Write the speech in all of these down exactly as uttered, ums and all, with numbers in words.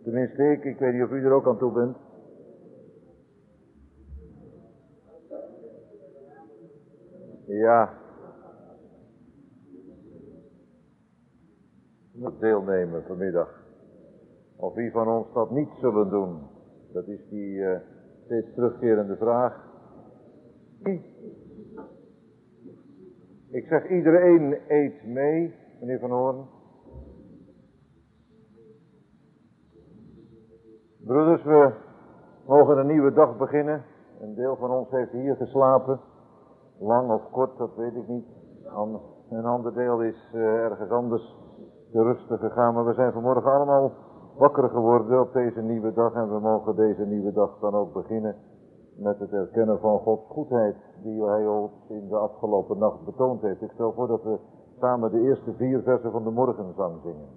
Tenminste ik, ik weet niet of u er ook aan toe bent. Ja. Moet deelnemen vanmiddag. Of wie van ons dat niet zullen doen. Dat is die uh, steeds terugkerende vraag. Ik zeg iedereen eet mee, meneer Van Hoorn. Broeders, we mogen een nieuwe dag beginnen. Een deel van ons heeft hier geslapen. Lang of kort, dat weet ik niet. Een ander deel is uh, ergens anders te rusten gegaan. Maar we zijn vanmorgen allemaal wakker geworden op deze nieuwe dag. En we mogen deze nieuwe dag dan ook beginnen met het erkennen van Gods goedheid. Die hij ons in de afgelopen nacht betoond heeft. Ik stel voor dat we samen de eerste vier versen van de morgenzang zingen.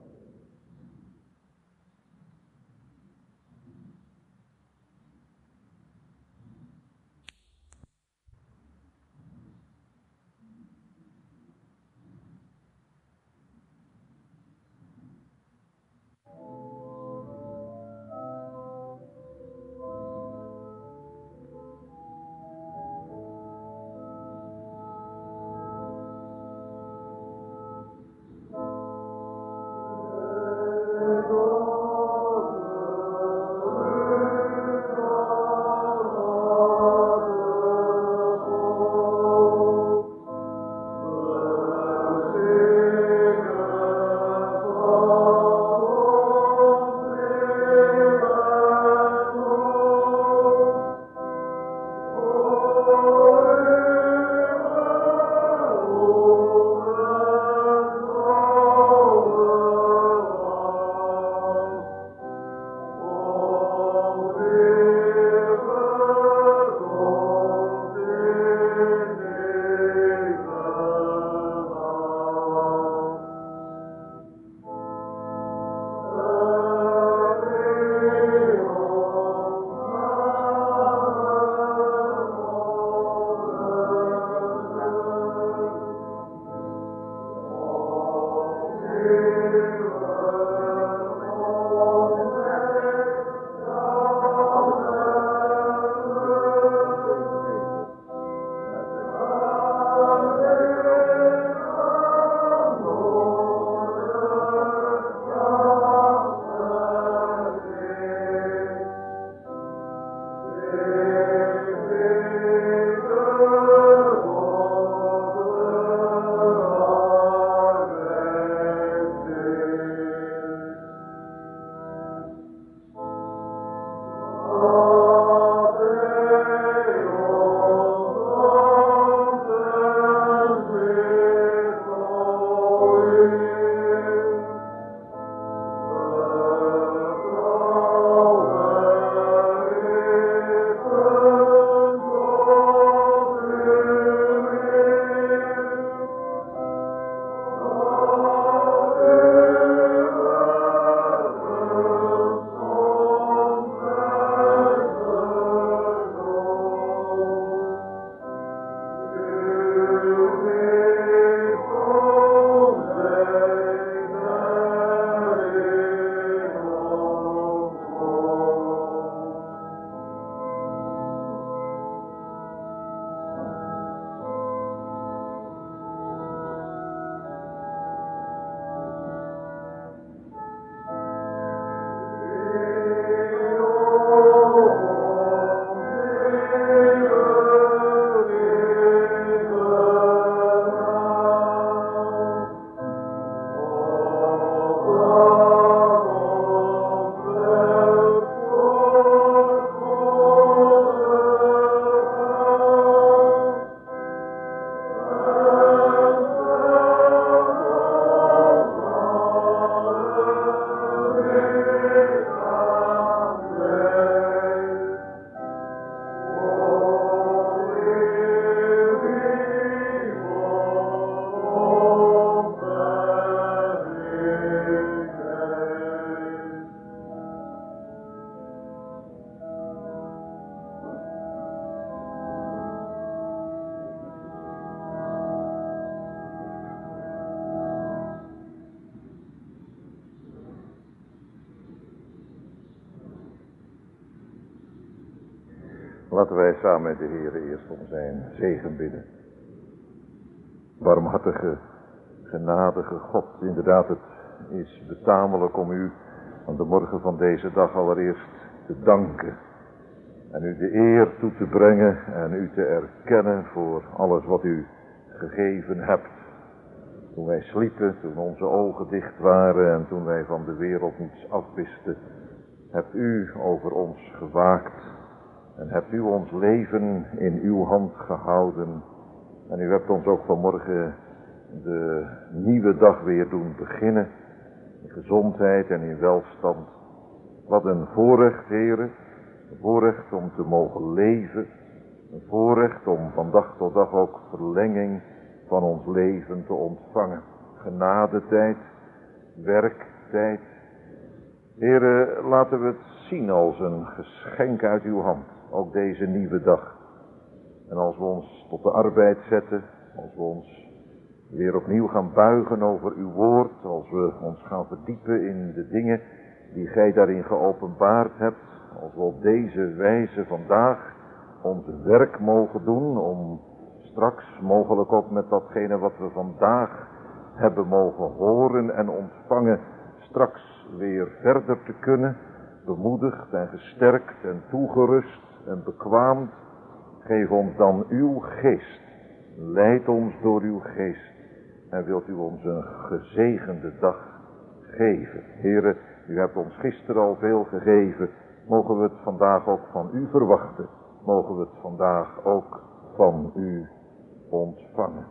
Laten wij samen met de Heer eerst om zijn zegen bidden. Barmhartige, genadige God, inderdaad, het is betamelijk om u aan de morgen van deze dag allereerst te danken. En u de eer toe te brengen en u te erkennen voor alles wat u gegeven hebt. Toen wij sliepen, toen onze ogen dicht waren en toen wij van de wereld niets afwisten, hebt u over ons gewaakt en hebt u ons leven in uw hand gehouden. En u hebt ons ook vanmorgen de nieuwe dag weer doen beginnen, in gezondheid en in welstand. Wat een voorrecht, heren, een voorrecht om te mogen leven, een voorrecht om van dag tot dag ook verlenging van ons leven te ontvangen. Genadetijd, werktijd. Heren, laten we het zien als een geschenk uit uw hand, ook deze nieuwe dag. En als we ons tot de arbeid zetten, als we ons weer opnieuw gaan buigen over uw woord, als we ons gaan verdiepen in de dingen die gij daarin geopenbaard hebt, als we op deze wijze vandaag ons werk mogen doen om straks mogelijk ook met datgene wat we vandaag hebben mogen horen en ontvangen, straks weer verder te kunnen, bemoedigd en gesterkt en toegerust en bekwaamd. Geef ons dan uw geest, leid ons door uw geest en wilt u ons een gezegende dag geven. Heren, u hebt ons gisteren al veel gegeven, mogen we het vandaag ook van u verwachten, mogen we het vandaag ook van u ontvangen.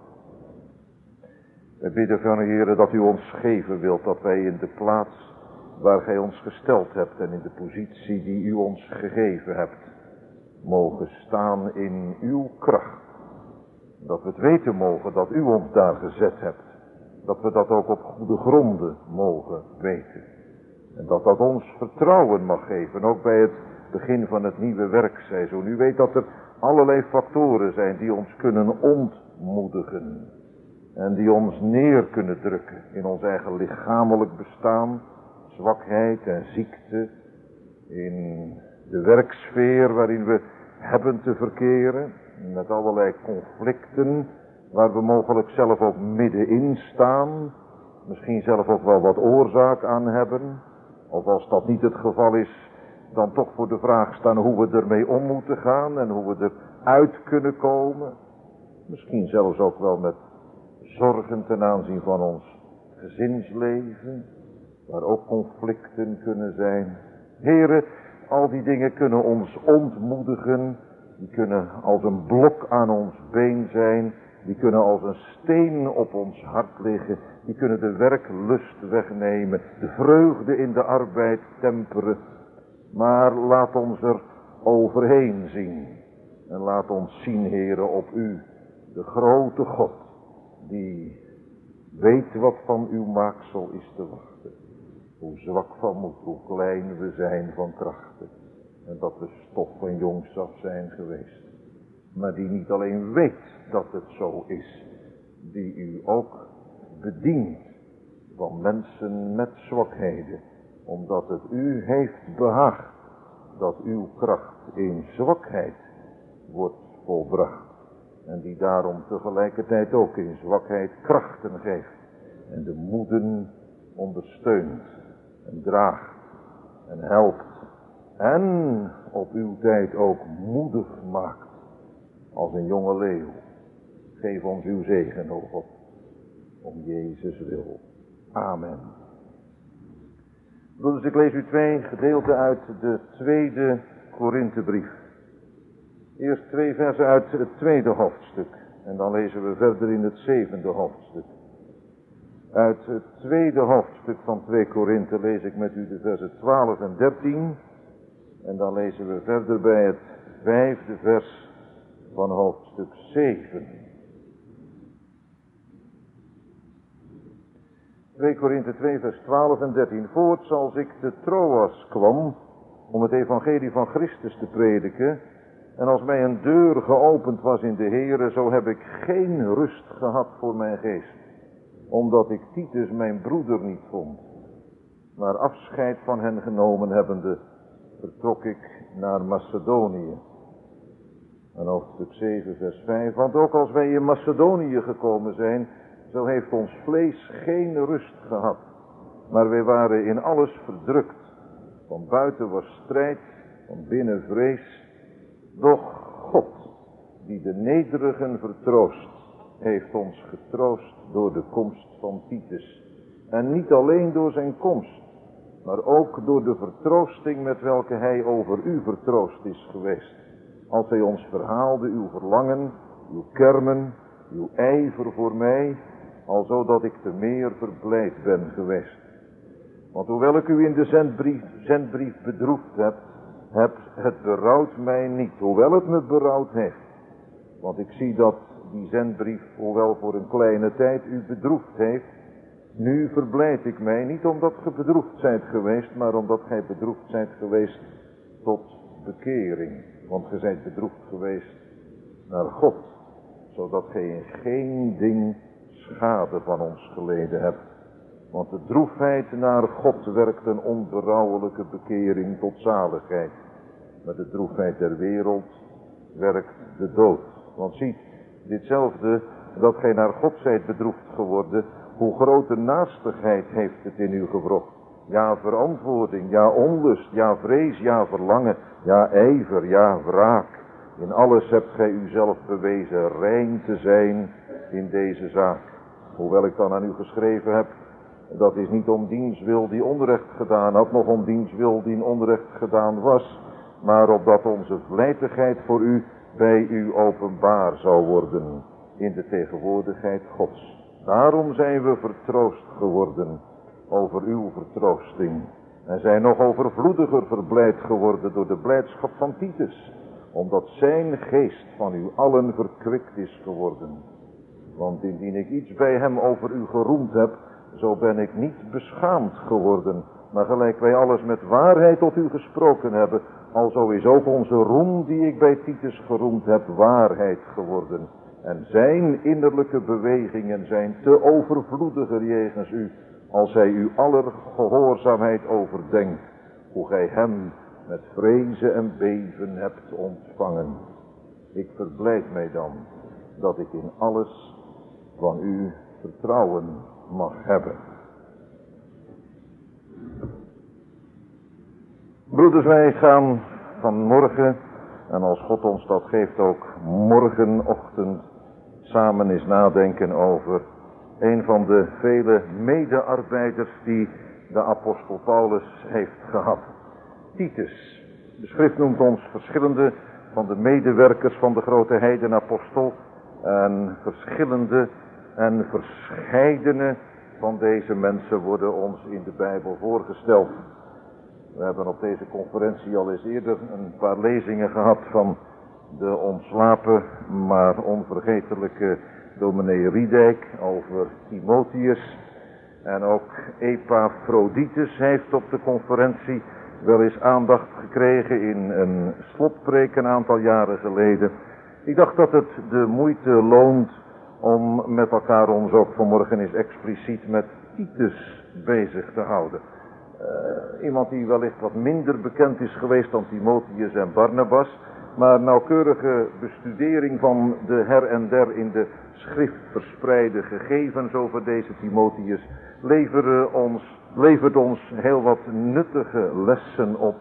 We bidden van u, Heere, dat u ons geven wilt, dat wij in de plaats waar gij ons gesteld hebt en in de positie die u ons gegeven hebt, mogen staan in uw kracht. Dat we het weten mogen dat u ons daar gezet hebt. Dat we dat ook op goede gronden mogen weten. En dat dat ons vertrouwen mag geven, ook bij het begin van het nieuwe werkseizoen. U weet dat er allerlei factoren zijn die ons kunnen ontmoedigen. En die ons neer kunnen drukken in ons eigen lichamelijk bestaan, zwakheid en ziekte, in de werksfeer waarin we hebben te verkeren, met allerlei conflicten waar we mogelijk zelf ook middenin staan, misschien zelf ook wel wat oorzaak aan hebben, of als dat niet het geval is, dan toch voor de vraag staan hoe we ermee om moeten gaan en hoe we eruit kunnen komen. Misschien zelfs ook wel met zorgen ten aanzien van ons gezinsleven, waar ook conflicten kunnen zijn. Heren, al die dingen kunnen ons ontmoedigen, die kunnen als een blok aan ons been zijn, die kunnen als een steen op ons hart liggen, die kunnen de werklust wegnemen, de vreugde in de arbeid temperen. Maar laat ons er overheen zien en laat ons zien, Heere, op u, de grote God, die weet wat van uw maaksel is te wachten. Hoe zwak van moed, hoe klein we zijn van krachten. En dat we stof van jongs af zijn geweest. Maar die niet alleen weet dat het zo is. Die u ook bedient van mensen met zwakheden. Omdat het u heeft behaagd dat uw kracht in zwakheid wordt volbracht. En die daarom tegelijkertijd ook in zwakheid krachten geeft. En de moeden ondersteunt en draagt en helpt. En op uw tijd ook moedig maakt als een jonge leeuw. Geef ons uw zegen, o God, om Jezus wil. Amen. Dus ik lees u twee gedeelten uit de tweede Korinthebrief. Eerst twee versen uit het tweede hoofdstuk. En dan lezen we verder in het zevende hoofdstuk. Uit het tweede hoofdstuk van twee Korinthe lees ik met u de versen twaalf en dertien. En dan lezen we verder bij het vijfde vers van hoofdstuk zeven. twee Korinthe twee vers twaalf en dertien. Voorts als ik te Troas kwam om het evangelie van Christus te prediken, en als mij een deur geopend was in de Here, zo heb ik geen rust gehad voor mijn geest, omdat ik Titus mijn broeder niet vond. Maar afscheid van hen genomen hebbende, vertrok ik naar Macedonië. En hoofdstuk zeven vers vijf. Want ook als wij in Macedonië gekomen zijn, zo heeft ons vlees geen rust gehad. Maar wij waren in alles verdrukt. Van buiten was strijd, van binnen vrees. Doch God, die de nederigen vertroost, heeft ons getroost door de komst van Titus. En niet alleen door zijn komst, maar ook door de vertroosting met welke hij over u vertroost is geweest. Als hij ons verhaalde uw verlangen, uw kermen, uw ijver voor mij, alzo dat ik te meer verblijd ben geweest. Want hoewel ik u in de zendbrief, zendbrief bedroefd heb, heb, het berouwt mij niet, hoewel het me berouwd heeft. Want ik zie dat die zendbrief, hoewel voor een kleine tijd u bedroefd heeft, nu verblijd ik mij, niet omdat ge bedroefd zijt geweest, maar omdat gij bedroefd zijt geweest tot bekering. Want ge zijt bedroefd geweest naar God, zodat gij in geen ding schade van ons geleden hebt. Want de droefheid naar God werkt een onberouwelijke bekering tot zaligheid. Maar de droefheid der wereld werkt de dood. Want ziet, ditzelfde dat gij naar God zijt bedroefd geworden, hoe grote naastigheid heeft het in u gewrocht. Ja, verantwoording, ja, onlust, ja, vrees, ja, verlangen, ja, ijver, ja, wraak. In alles hebt gij uzelf bewezen rein te zijn in deze zaak. Hoewel ik dan aan u geschreven heb, dat is niet om diens wil die onrecht gedaan had, nog om diens wil die onrecht gedaan was, maar opdat onze vlijtigheid voor u bij u openbaar zou worden in de tegenwoordigheid Gods. Daarom zijn we vertroost geworden over uw vertroosting en zijn nog overvloediger verblijd geworden door de blijdschap van Titus, omdat zijn geest van u allen verkwikt is geworden. Want indien ik iets bij hem over u geroemd heb, zo ben ik niet beschaamd geworden, maar gelijk wij alles met waarheid tot u gesproken hebben, alzo is ook onze roem die ik bij Titus geroemd heb waarheid geworden. En zijn innerlijke bewegingen zijn te overvloediger jegens u, als hij u aller gehoorzaamheid overdenkt, hoe gij hem met vrezen en beven hebt ontvangen. Ik verblijd mij dan dat ik in alles van u vertrouwen mag hebben. Broeders, wij gaan vanmorgen, en als God ons dat geeft ook morgenochtend, samen eens nadenken over een van de vele medearbeiders die de apostel Paulus heeft gehad. Titus. De schrift noemt ons verschillende van de medewerkers van de grote heidenapostel en verschillende en verscheidene van deze mensen worden ons in de Bijbel voorgesteld. We hebben op deze conferentie al eens eerder een paar lezingen gehad van de ontslapen, maar onvergetelijke dominee Riedijk over Timotheus. En ook Epaphroditus heeft op de conferentie wel eens aandacht gekregen in een slotpreek een aantal jaren geleden. Ik dacht dat het de moeite loont om met elkaar ons ook vanmorgen eens expliciet met Titus bezig te houden. Uh, iemand die wellicht wat minder bekend is geweest dan Timotheus en Barnabas, maar nauwkeurige bestudering van de her en der in de schrift verspreide gegevens over deze Timotheus leveren ons, levert ons heel wat nuttige lessen op.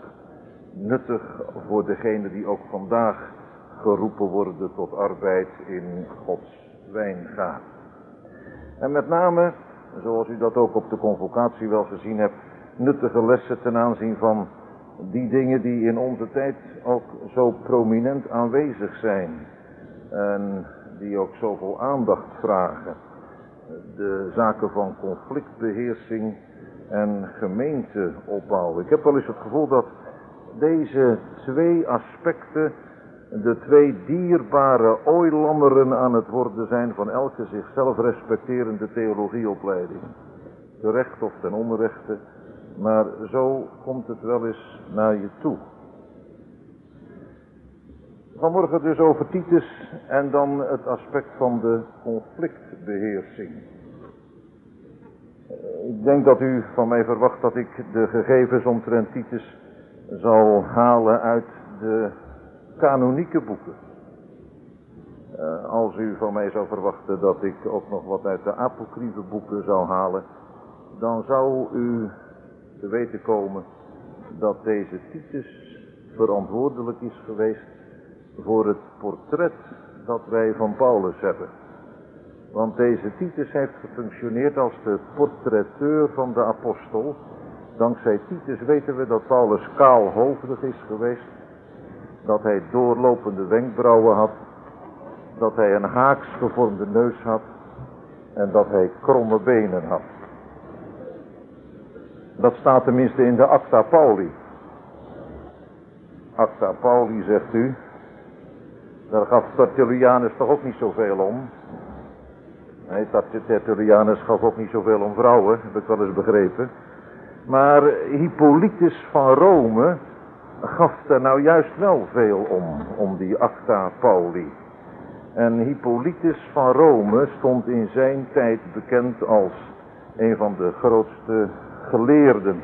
Nuttig voor degenen die ook vandaag geroepen worden tot arbeid in Gods wijngaard. En met name, zoals u dat ook op de convocatie wel gezien hebt, nuttige lessen ten aanzien van die dingen die in onze tijd ook zo prominent aanwezig zijn en die ook zoveel aandacht vragen. De zaken van conflictbeheersing en gemeenteopbouw. Ik heb wel eens het gevoel dat deze twee aspecten de twee dierbare ooilammeren aan het worden zijn van elke zichzelf respecterende theologieopleiding. Terecht of ten onrechte, maar zo komt het wel eens naar je toe. Vanmorgen dus over Titus en dan het aspect van de conflictbeheersing. Ik denk dat u van mij verwacht dat ik de gegevens omtrent Titus zal halen uit de kanonieke boeken. Uh, als u van mij zou verwachten dat ik ook nog wat uit de apocryfe boeken zou halen, dan zou u te weten komen dat deze Titus verantwoordelijk is geweest voor het portret dat wij van Paulus hebben. Want deze Titus heeft gefunctioneerd als de portretteur van de apostel. Dankzij Titus weten we dat Paulus kaalhoofdig is geweest, dat hij doorlopende wenkbrauwen had, dat hij een haaks gevormde neus had en dat hij kromme benen had. Dat staat tenminste in de Acta Pauli. Acta Pauli, zegt u. Daar gaf Tertullianus toch ook niet zoveel om. Nee, Tertullianus gaf ook niet zoveel om vrouwen, heb ik wel eens begrepen. Maar Hippolytus van Rome gaf er nou juist wel veel om, om die Acta Pauli. En Hippolytus van Rome stond in zijn tijd bekend als een van de grootste geleerden.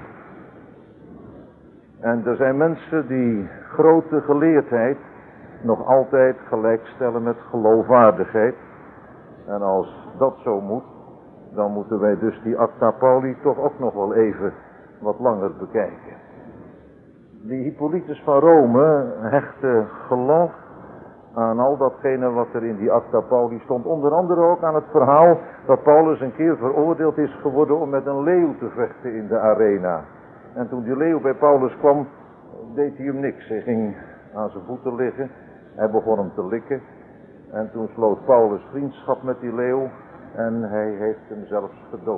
En er zijn mensen die grote geleerdheid nog altijd gelijkstellen met geloofwaardigheid. En als dat zo moet, dan moeten wij dus die Acta Pauli toch ook nog wel even wat langer bekijken. Die Hippolytus van Rome hechtte geloof aan al datgene wat er in die Acta Pauli stond. Onder andere ook aan het verhaal dat Paulus een keer veroordeeld is geworden om met een leeuw te vechten in de arena. En toen die leeuw bij Paulus kwam, deed hij hem niks. Hij ging aan zijn voeten liggen, hij begon hem te likken. En toen sloot Paulus vriendschap met die leeuw en hij heeft hem zelfs gedood.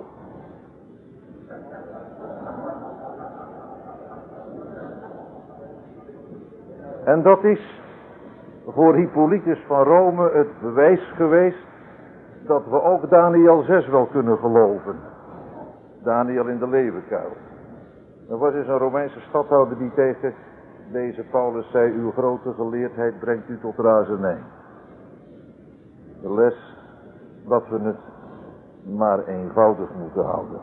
En dat is voor Hippolytus van Rome het bewijs geweest dat we ook Daniel zes wel kunnen geloven. Daniel in de leeuwenkuil. Er was eens een Romeinse stadhouder die tegen deze Paulus zei: uw grote geleerdheid brengt u tot razernij. De les dat we het maar eenvoudig moeten houden.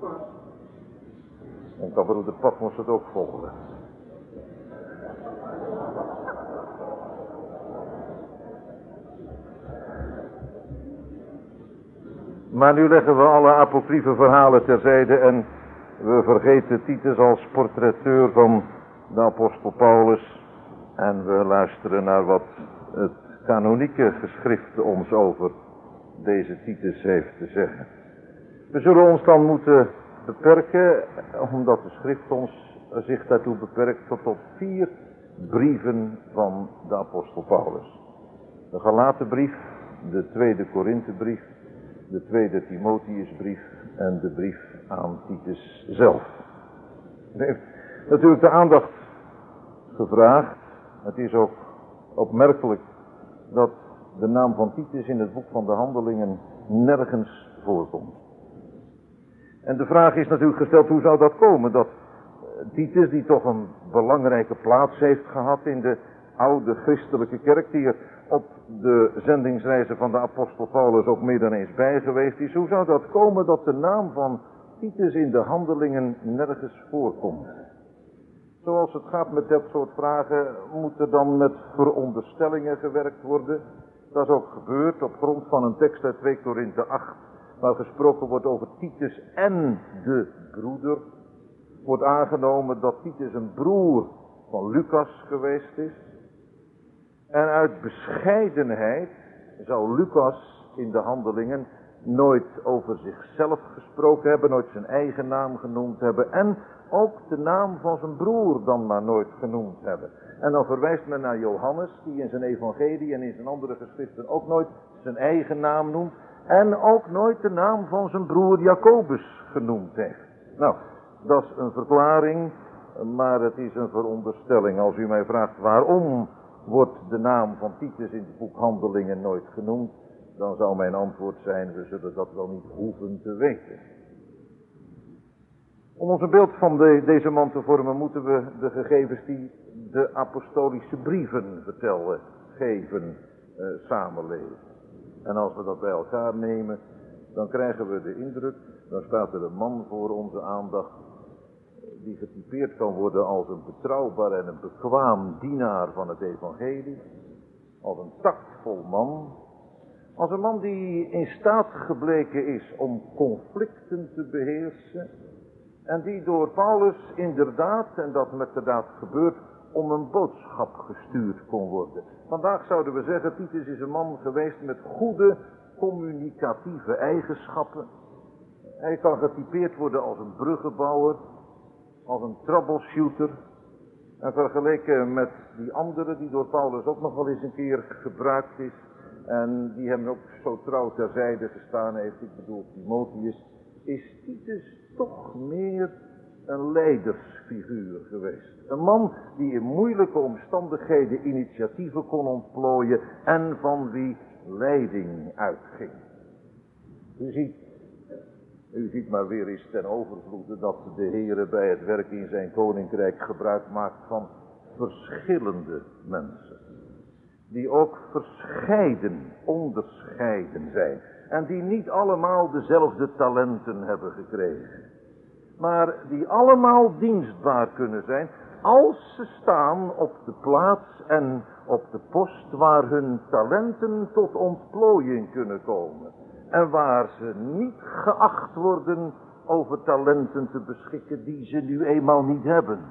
En kan broeder Patmos het ook volgen. Maar nu leggen we alle apocryfe verhalen terzijde en we vergeten Titus als portretteur van de apostel Paulus. En we luisteren naar wat het kanonieke geschrift ons over deze Titus heeft te zeggen. We zullen ons dan moeten beperken, omdat de schrift ons zich daartoe beperkt, tot op vier brieven van de apostel Paulus. De Galatenbrief, de tweede Korinthebrief, de tweede Timotheusbrief en de brief aan Titus zelf. Het heeft natuurlijk de aandacht gevraagd. Het is ook opmerkelijk dat de naam van Titus in het boek van de Handelingen nergens voorkomt. En de vraag is natuurlijk gesteld, hoe zou dat komen? Dat Titus, die toch een belangrijke plaats heeft gehad in de oude christelijke kerk, die er op de zendingsreizen van de apostel Paulus ook meer dan eens bij geweest is. Hoe zou dat komen dat de naam van Titus in de Handelingen nergens voorkomt? Zoals het gaat met dat soort vragen, moet er dan met veronderstellingen gewerkt worden. Dat is ook gebeurd op grond van een tekst uit twee Korinthe acht, waar gesproken wordt over Titus en de broeder. Wordt aangenomen dat Titus een broer van Lucas geweest is. En uit bescheidenheid zou Lucas in de Handelingen nooit over zichzelf gesproken hebben, nooit zijn eigen naam genoemd hebben en ook de naam van zijn broer dan maar nooit genoemd hebben. En dan verwijst men naar Johannes, die in zijn evangelie en in zijn andere geschriften ook nooit zijn eigen naam noemt en ook nooit de naam van zijn broer Jacobus genoemd heeft. Nou, dat is een verklaring, maar het is een veronderstelling. Als u mij vraagt waarom wordt de naam van Titus in het boek Handelingen nooit genoemd, dan zou mijn antwoord zijn: we zullen dat wel niet hoeven te weten. Om ons een beeld van de, deze man te vormen, moeten we de gegevens die de apostolische brieven vertellen, geven, eh, samenleven. En als we dat bij elkaar nemen, dan krijgen we de indruk, dan staat er een man voor onze aandacht, die getypeerd kan worden als een betrouwbaar en een bekwaam dienaar van het evangelie. als een tactvol man, als een man die in staat gebleken is om conflicten te beheersen en die door Paulus inderdaad, en dat met de daad gebeurt, om een boodschap gestuurd kon worden. Vandaag zouden we zeggen, Titus is een man geweest met goede communicatieve eigenschappen. Hij kan getypeerd worden als een bruggenbouwer, als een troubleshooter. En vergeleken met die andere die door Paulus ook nog wel eens een keer gebruikt is. En die hem ook zo trouw terzijde gestaan heeft, ik bedoel Timotheus, is Titus toch meer een leidersfiguur geweest. Een man die in moeilijke omstandigheden initiatieven kon ontplooien en van wie leiding uitging. U ziet, u ziet maar weer eens ten overvloede dat de Heere bij het werk in zijn koninkrijk gebruik maakt van verschillende mensen. Die ook verscheiden, onderscheiden zijn. En die niet allemaal dezelfde talenten hebben gekregen. Maar die allemaal dienstbaar kunnen zijn als ze staan op de plaats en op de post waar hun talenten tot ontplooiing kunnen komen. En waar ze niet geacht worden over talenten te beschikken die ze nu eenmaal niet hebben.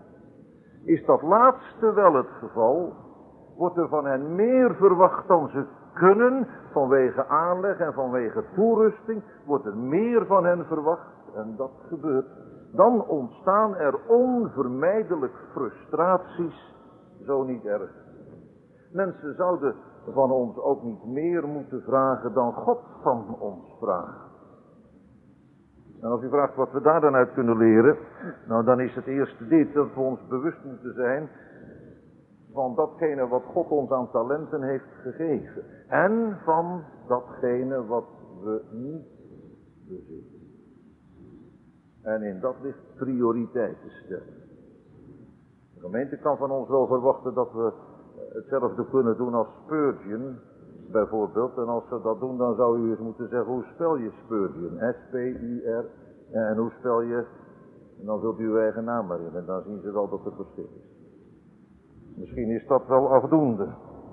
Is dat laatste wel het geval, wordt er van hen meer verwacht dan ze kunnen, vanwege aanleg en vanwege toerusting, wordt er meer van hen verwacht, en dat gebeurt. Dan ontstaan er onvermijdelijk frustraties, zo niet erg. Mensen zouden van ons ook niet meer moeten vragen dan God van ons vraagt. En als u vraagt wat we daar dan uit kunnen leren, nou dan is het eerste dit, dat we ons bewust moeten zijn van datgene wat God ons aan talenten heeft gegeven. En van datgene wat we niet bezitten. En in dat ligt prioriteiten stellen. De gemeente kan van ons wel verwachten dat we hetzelfde kunnen doen als Spurgeon, bijvoorbeeld. En als ze dat doen, dan zou u eens moeten zeggen, hoe spel je Spurgeon? S P U R. En hoe spel je? En dan zult u uw eigen naam maar in. En dan zien ze wel dat er verschil is. Misschien is dat wel afdoende.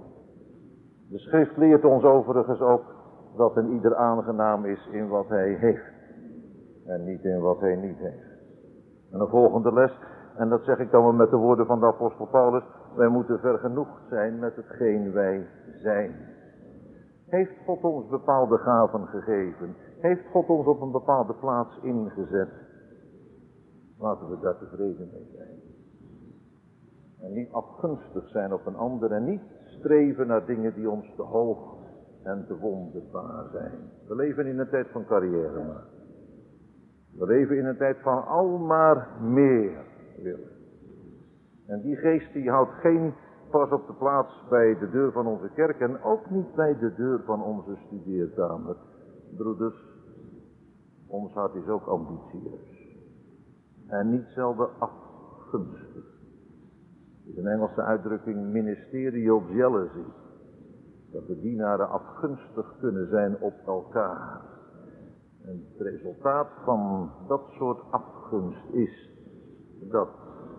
De schrift leert ons overigens ook dat een ieder aangenaam is in wat hij heeft. En niet in wat hij niet heeft. En een volgende les, en dat zeg ik dan wel met de woorden van de apostel Paulus, wij moeten vergenoegd zijn met hetgeen wij zijn. Heeft God ons bepaalde gaven gegeven? Heeft God ons op een bepaalde plaats ingezet? Laten we daar tevreden mee zijn. En niet afgunstig zijn op een ander en niet streven naar dingen die ons te hoog en te wonderbaar zijn. We leven in een tijd van carrière maar. We leven in een tijd van al maar meer willen. En die geest die houdt geen pas op de plaats bij de deur van onze kerk en ook niet bij de deur van onze studeerkamer. Broeders, ons hart is ook ambitieus. En niet zelden afgunstig. Het is een Engelse uitdrukking, ministerial jealousy. Dat de dienaren afgunstig kunnen zijn op elkaar. En het resultaat van dat soort afgunst is dat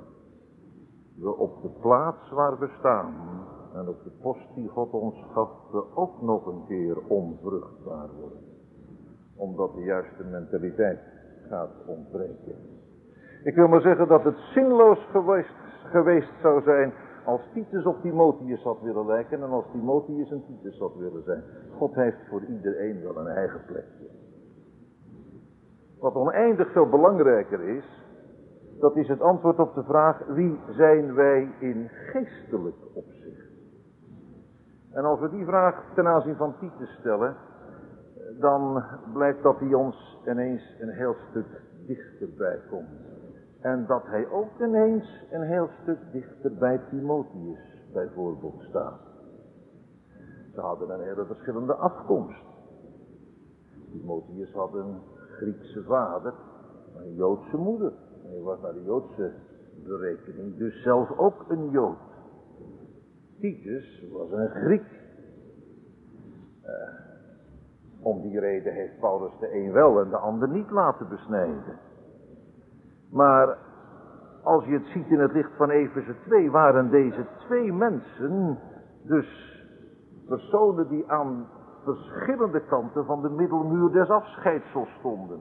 we op de plaats waar we staan en op de post die God ons gaf, we ook nog een keer onvruchtbaar worden. Omdat de juiste mentaliteit gaat ontbreken. Ik wil maar zeggen dat het zinloos geweest, geweest zou zijn als Titus op Timotheus had willen lijken en als Timotheus een Titus had willen zijn. God heeft voor iedereen wel een eigen plekje. Wat oneindig veel belangrijker is, dat is het antwoord op de vraag, wie zijn wij in geestelijk opzicht? En als we die vraag ten aanzien van Titus stellen, dan blijkt dat hij ons ineens een heel stuk dichterbij komt. En dat hij ook ineens een heel stuk dichter bij Timotheus bijvoorbeeld staat. Ze hadden een hele verschillende afkomst. Timotheus had een Griekse vader, een Joodse moeder. Hij was naar de Joodse berekening, dus zelf ook een Jood. Titus was een Griek. Uh, om die reden heeft Paulus de een wel en de ander niet laten besnijden. Maar als je het ziet in het licht van Efeze twee, waren deze twee mensen dus Personen die aan verschillende kanten van de middelmuur des afscheidsels stonden.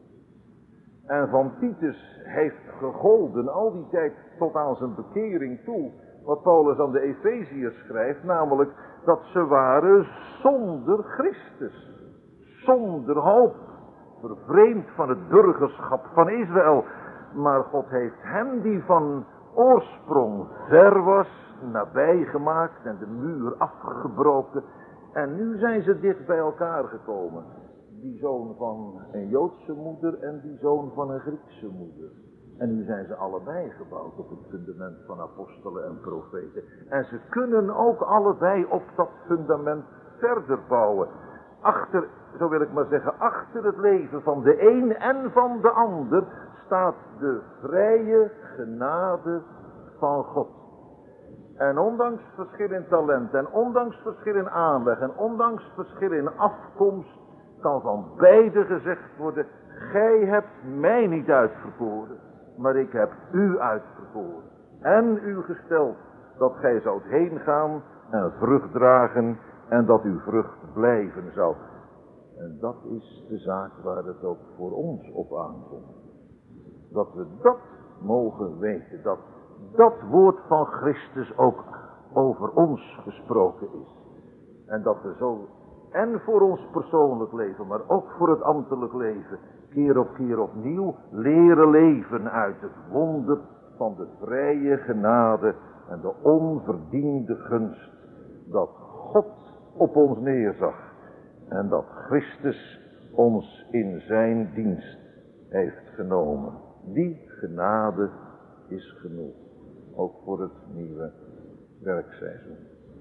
En van Titus heeft gegolden al die tijd tot aan zijn bekering toe, wat Paulus aan de Efeziërs schrijft, namelijk dat ze waren zonder Christus, zonder hoop, vervreemd van het burgerschap van Israël. Maar God heeft hem die van oorsprong ver was, nabij gemaakt en de muur afgebroken. En nu zijn ze dicht bij elkaar gekomen. Die zoon van een Joodse moeder en die zoon van een Griekse moeder. En nu zijn ze allebei gebouwd op het fundament van apostelen en profeten. En ze kunnen ook allebei op dat fundament verder bouwen. Achter, zo wil ik maar zeggen, achter het leven van de een en van de ander staat de vrije genade van God. En ondanks verschil in talent en ondanks verschil in aanleg en ondanks verschil in afkomst kan van beide gezegd worden, gij hebt mij niet uitverkoren, maar ik heb u uitverkoren. En u gesteld dat gij zoudt heen gaan en vrucht dragen en dat uw vrucht blijven zou. En dat is de zaak waar het ook voor ons op aankomt. Dat we dat mogen weten, dat dat woord van Christus ook over ons gesproken is. En dat we zo, en voor ons persoonlijk leven, maar ook voor het ambtelijk leven, keer op keer opnieuw leren leven uit het wonder van de vrije genade en de onverdiende gunst dat God op ons neerzag en dat Christus ons in zijn dienst heeft genomen. Die genade is genoeg, ook voor het nieuwe werkseizoen.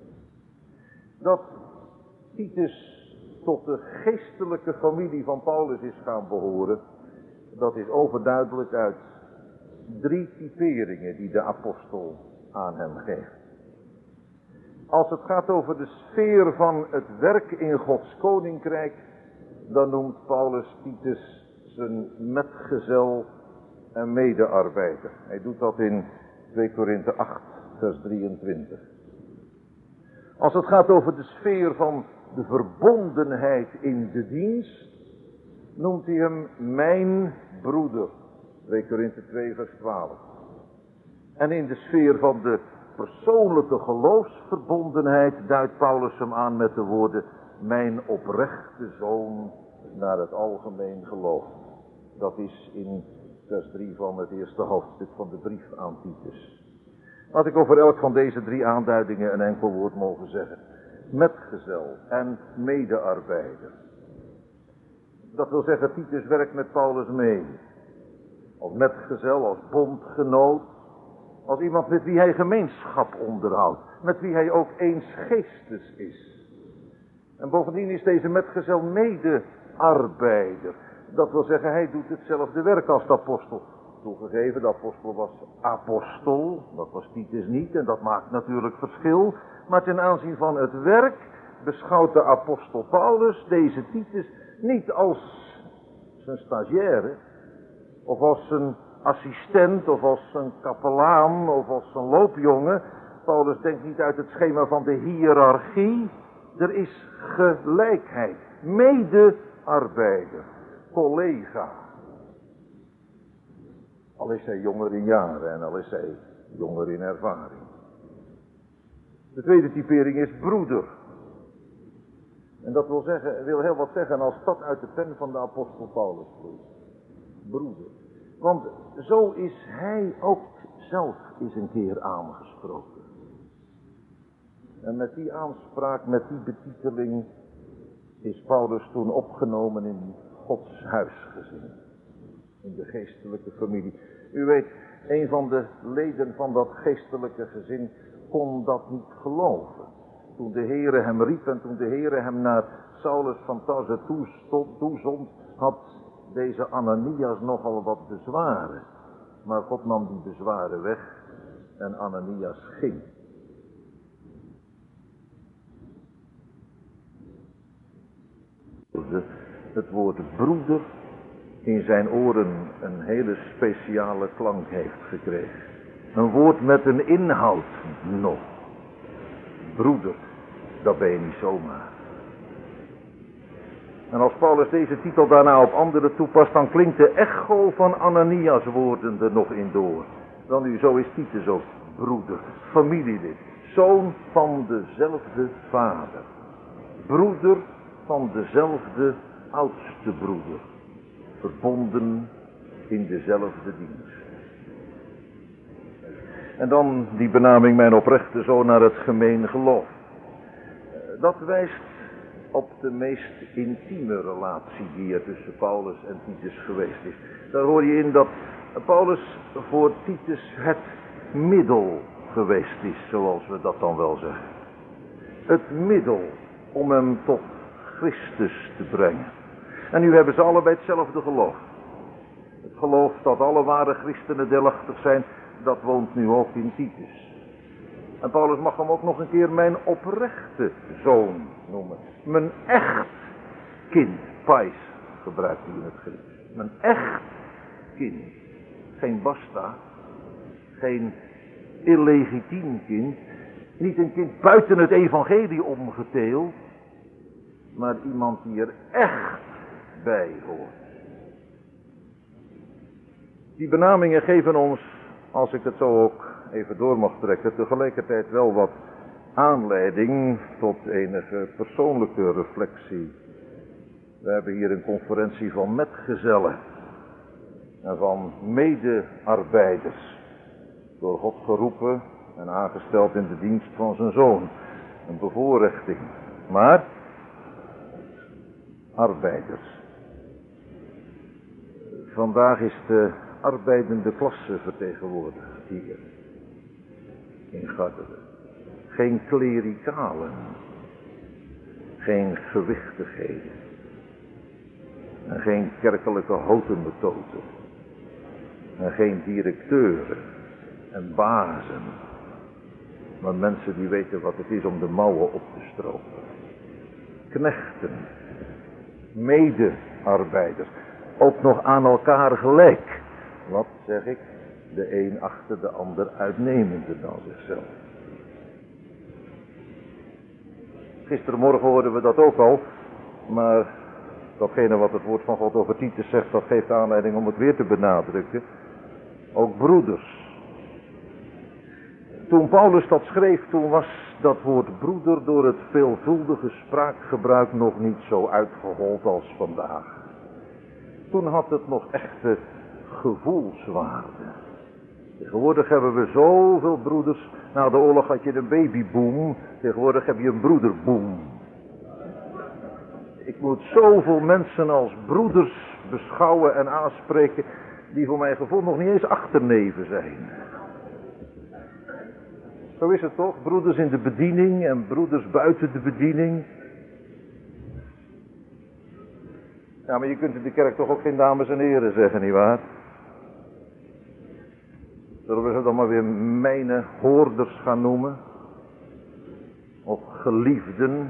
Dat Titus tot de geestelijke familie van Paulus is gaan behoren, dat is overduidelijk uit drie typeringen die de apostel aan hem geeft. Als het gaat over de sfeer van het werk in Gods koninkrijk, dan noemt Paulus Titus zijn metgezel en medearbeider. Hij doet dat in twee Korinthe acht, vers drieëntwintig. Als het gaat over de sfeer van de verbondenheid in de dienst, noemt hij hem mijn broeder. twee Korinthe twee, vers twaalf. En in de sfeer van de persoonlijke geloofsverbondenheid duidt Paulus hem aan met de woorden mijn oprechte zoon naar het algemeen geloof. Dat is in vers drie van het eerste hoofdstuk van de brief aan Titus. Laat ik over elk van deze drie aanduidingen een enkel woord mogen zeggen. Metgezel en medearbeider. Dat wil zeggen, Titus werkt met Paulus mee. Als metgezel, als bondgenoot. Als iemand met wie hij gemeenschap onderhoudt. Met wie hij ook eens geestes is. En bovendien is deze metgezel medearbeider. Dat wil zeggen, hij doet hetzelfde werk als de apostel. Toegegeven, de apostel was apostel, dat was Titus niet en dat maakt natuurlijk verschil. Maar ten aanzien van het werk beschouwt de apostel Paulus deze Titus niet als zijn stagiaire, of als zijn assistent, of als zijn kapelaan, of als zijn loopjongen. Paulus denkt niet uit het schema van de hiërarchie. Er is gelijkheid, medearbeider, collega. Al is hij jonger in jaren en al is hij jonger in ervaring. De tweede typering is broeder. En dat wil, zeggen, wil heel wat zeggen als dat uit de pen van de apostel Paulus vloeit. Broeder. Want zo is hij ook zelf eens een keer aangesproken. En met die aanspraak, met die betiteling, is Paulus toen opgenomen in Gods huisgezin. In de geestelijke familie. U weet, een van de leden van dat geestelijke gezin kon dat niet geloven. Toen de Heere hem riep en toen de Heere hem naar Saulus van Tarse toezond, had deze Ananias nogal wat bezwaren. Maar God nam die bezwaren weg en Ananias ging. Het woord broeder in zijn oren een hele speciale klank heeft gekregen. Een woord met een inhoud nog. Broeder. dat ben je niet zomaar. En als Paulus deze titel daarna op anderen toepast, dan klinkt de echo van Ananias' woorden er nog in door. Dan nu, zo is Titus ook broeder, familielid, zoon van dezelfde vader. Broeder van dezelfde oudste broeder, verbonden in dezelfde dienst. En dan die benaming mijn oprechte zoon naar het gemeen geloof. Dat wijst op de meest intieme relatie die er tussen Paulus en Titus geweest is. Daar hoor je in dat Paulus voor Titus het middel geweest is, zoals we dat dan wel zeggen. Het middel om hem tot Christus te brengen. En nu hebben ze allebei hetzelfde geloof. Het geloof dat alle ware christenen deelachtig zijn, dat woont nu ook in Titus. En Paulus mag hem ook nog een keer mijn oprechte zoon noemen. Mijn echt kind. Pais gebruikt hij in het Grieks. Mijn echt kind. Geen basta. Geen illegitiem kind. Niet een kind buiten het evangelie omgeteeld. Maar iemand die er echt bij hoort. Die benamingen geven ons, als ik het zo ook even door mag trekken, tegelijkertijd wel wat aanleiding tot enige persoonlijke reflectie. We hebben hier een conferentie van metgezellen en van medearbeiders, door God geroepen en aangesteld in de dienst van zijn zoon. Een bevoorrechting, maar arbeiders. Vandaag is de arbeidende klasse vertegenwoordigd hier in Garderen. Geen klerikalen, geen gewichtigheden en geen kerkelijke hotenmetoten en geen directeuren en bazen, maar mensen die weten wat het is om de mouwen op te stropen. Knechten, medearbeiders, ook nog aan elkaar gelijk. Wat zeg ik? De een achter de ander uitnemender dan zichzelf. Gistermorgen hoorden we dat ook al, maar datgene wat het woord van God over Titus zegt, dat geeft aanleiding om het weer te benadrukken. Ook broeders. Toen Paulus dat schreef, toen was dat woord broeder door het veelvuldige spraakgebruik nog niet zo uitgehold als vandaag. Toen had het nog echte gevoelswaarde. Tegenwoordig hebben we zoveel broeders. Na de oorlog had je een babyboom. Tegenwoordig heb je een broederboom. Ik moet zoveel mensen als broeders beschouwen en aanspreken, die voor mijn gevoel nog niet eens achterneven zijn. Zo is het toch? Broeders in de bediening en broeders buiten de bediening. Ja, maar je kunt in de kerk toch ook geen dames en heren zeggen, nietwaar? Zullen we ze dan maar weer mijne hoorders gaan noemen? Of geliefden?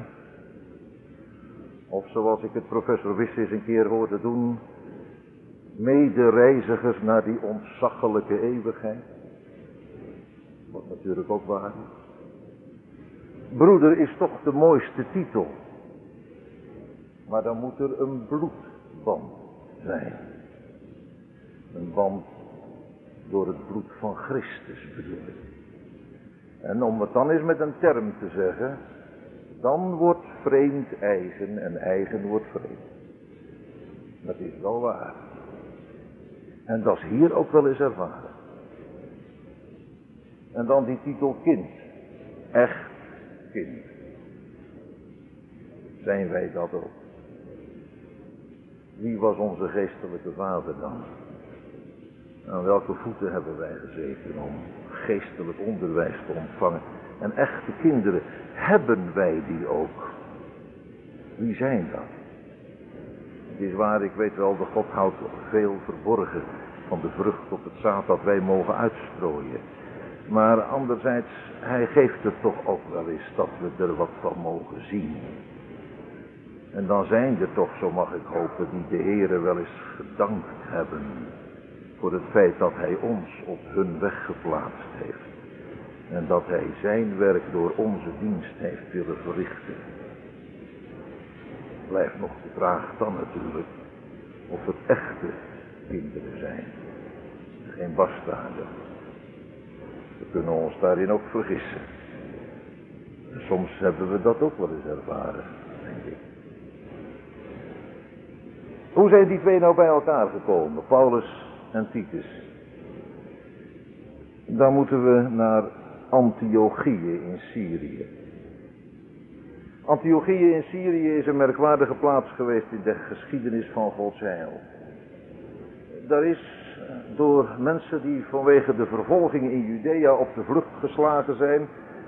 Of zoals ik het professor Wiss eens een keer hoorde doen, medereizigers naar die ontzaglijke eeuwigheid? Wat natuurlijk ook waar is. Broeder is toch de mooiste titel. Maar dan moet er een bloedband zijn. Een band door het bloed van Christus bedoel ik. En om het dan eens met een term te zeggen, dan wordt vreemd eigen en eigen wordt vreemd. Dat is wel waar. En dat is hier ook wel eens ervaren. En dan die titel kind. Echt kind. Zijn wij dat ook? Wie was onze geestelijke vader dan? Aan welke voeten hebben wij gezeten om geestelijk onderwijs te ontvangen? En echte kinderen, hebben wij die ook? Wie zijn dat? Het is waar, ik weet wel, de God houdt veel verborgen van de vrucht op het zaad dat wij mogen uitstrooien. Maar anderzijds, hij geeft het toch ook wel eens dat we er wat van mogen zien. En dan zijn er toch, zo mag ik hopen, die de Heere wel eens gedankt hebben voor het feit dat hij ons op hun weg geplaatst heeft. En dat hij zijn werk door onze dienst heeft willen verrichten. Blijft nog de vraag dan natuurlijk of het echte kinderen zijn. Geen bastaarden. We kunnen ons daarin ook vergissen. En soms hebben we dat ook wel eens ervaren, denk ik. Hoe zijn die twee nou bij elkaar gekomen, Paulus en Titus? Dan moeten we naar Antiochië in Syrië. Antiochië in Syrië is een merkwaardige plaats geweest in de geschiedenis van Gods heil. Daar is door mensen die vanwege de vervolging in Judea op de vlucht geslagen zijn,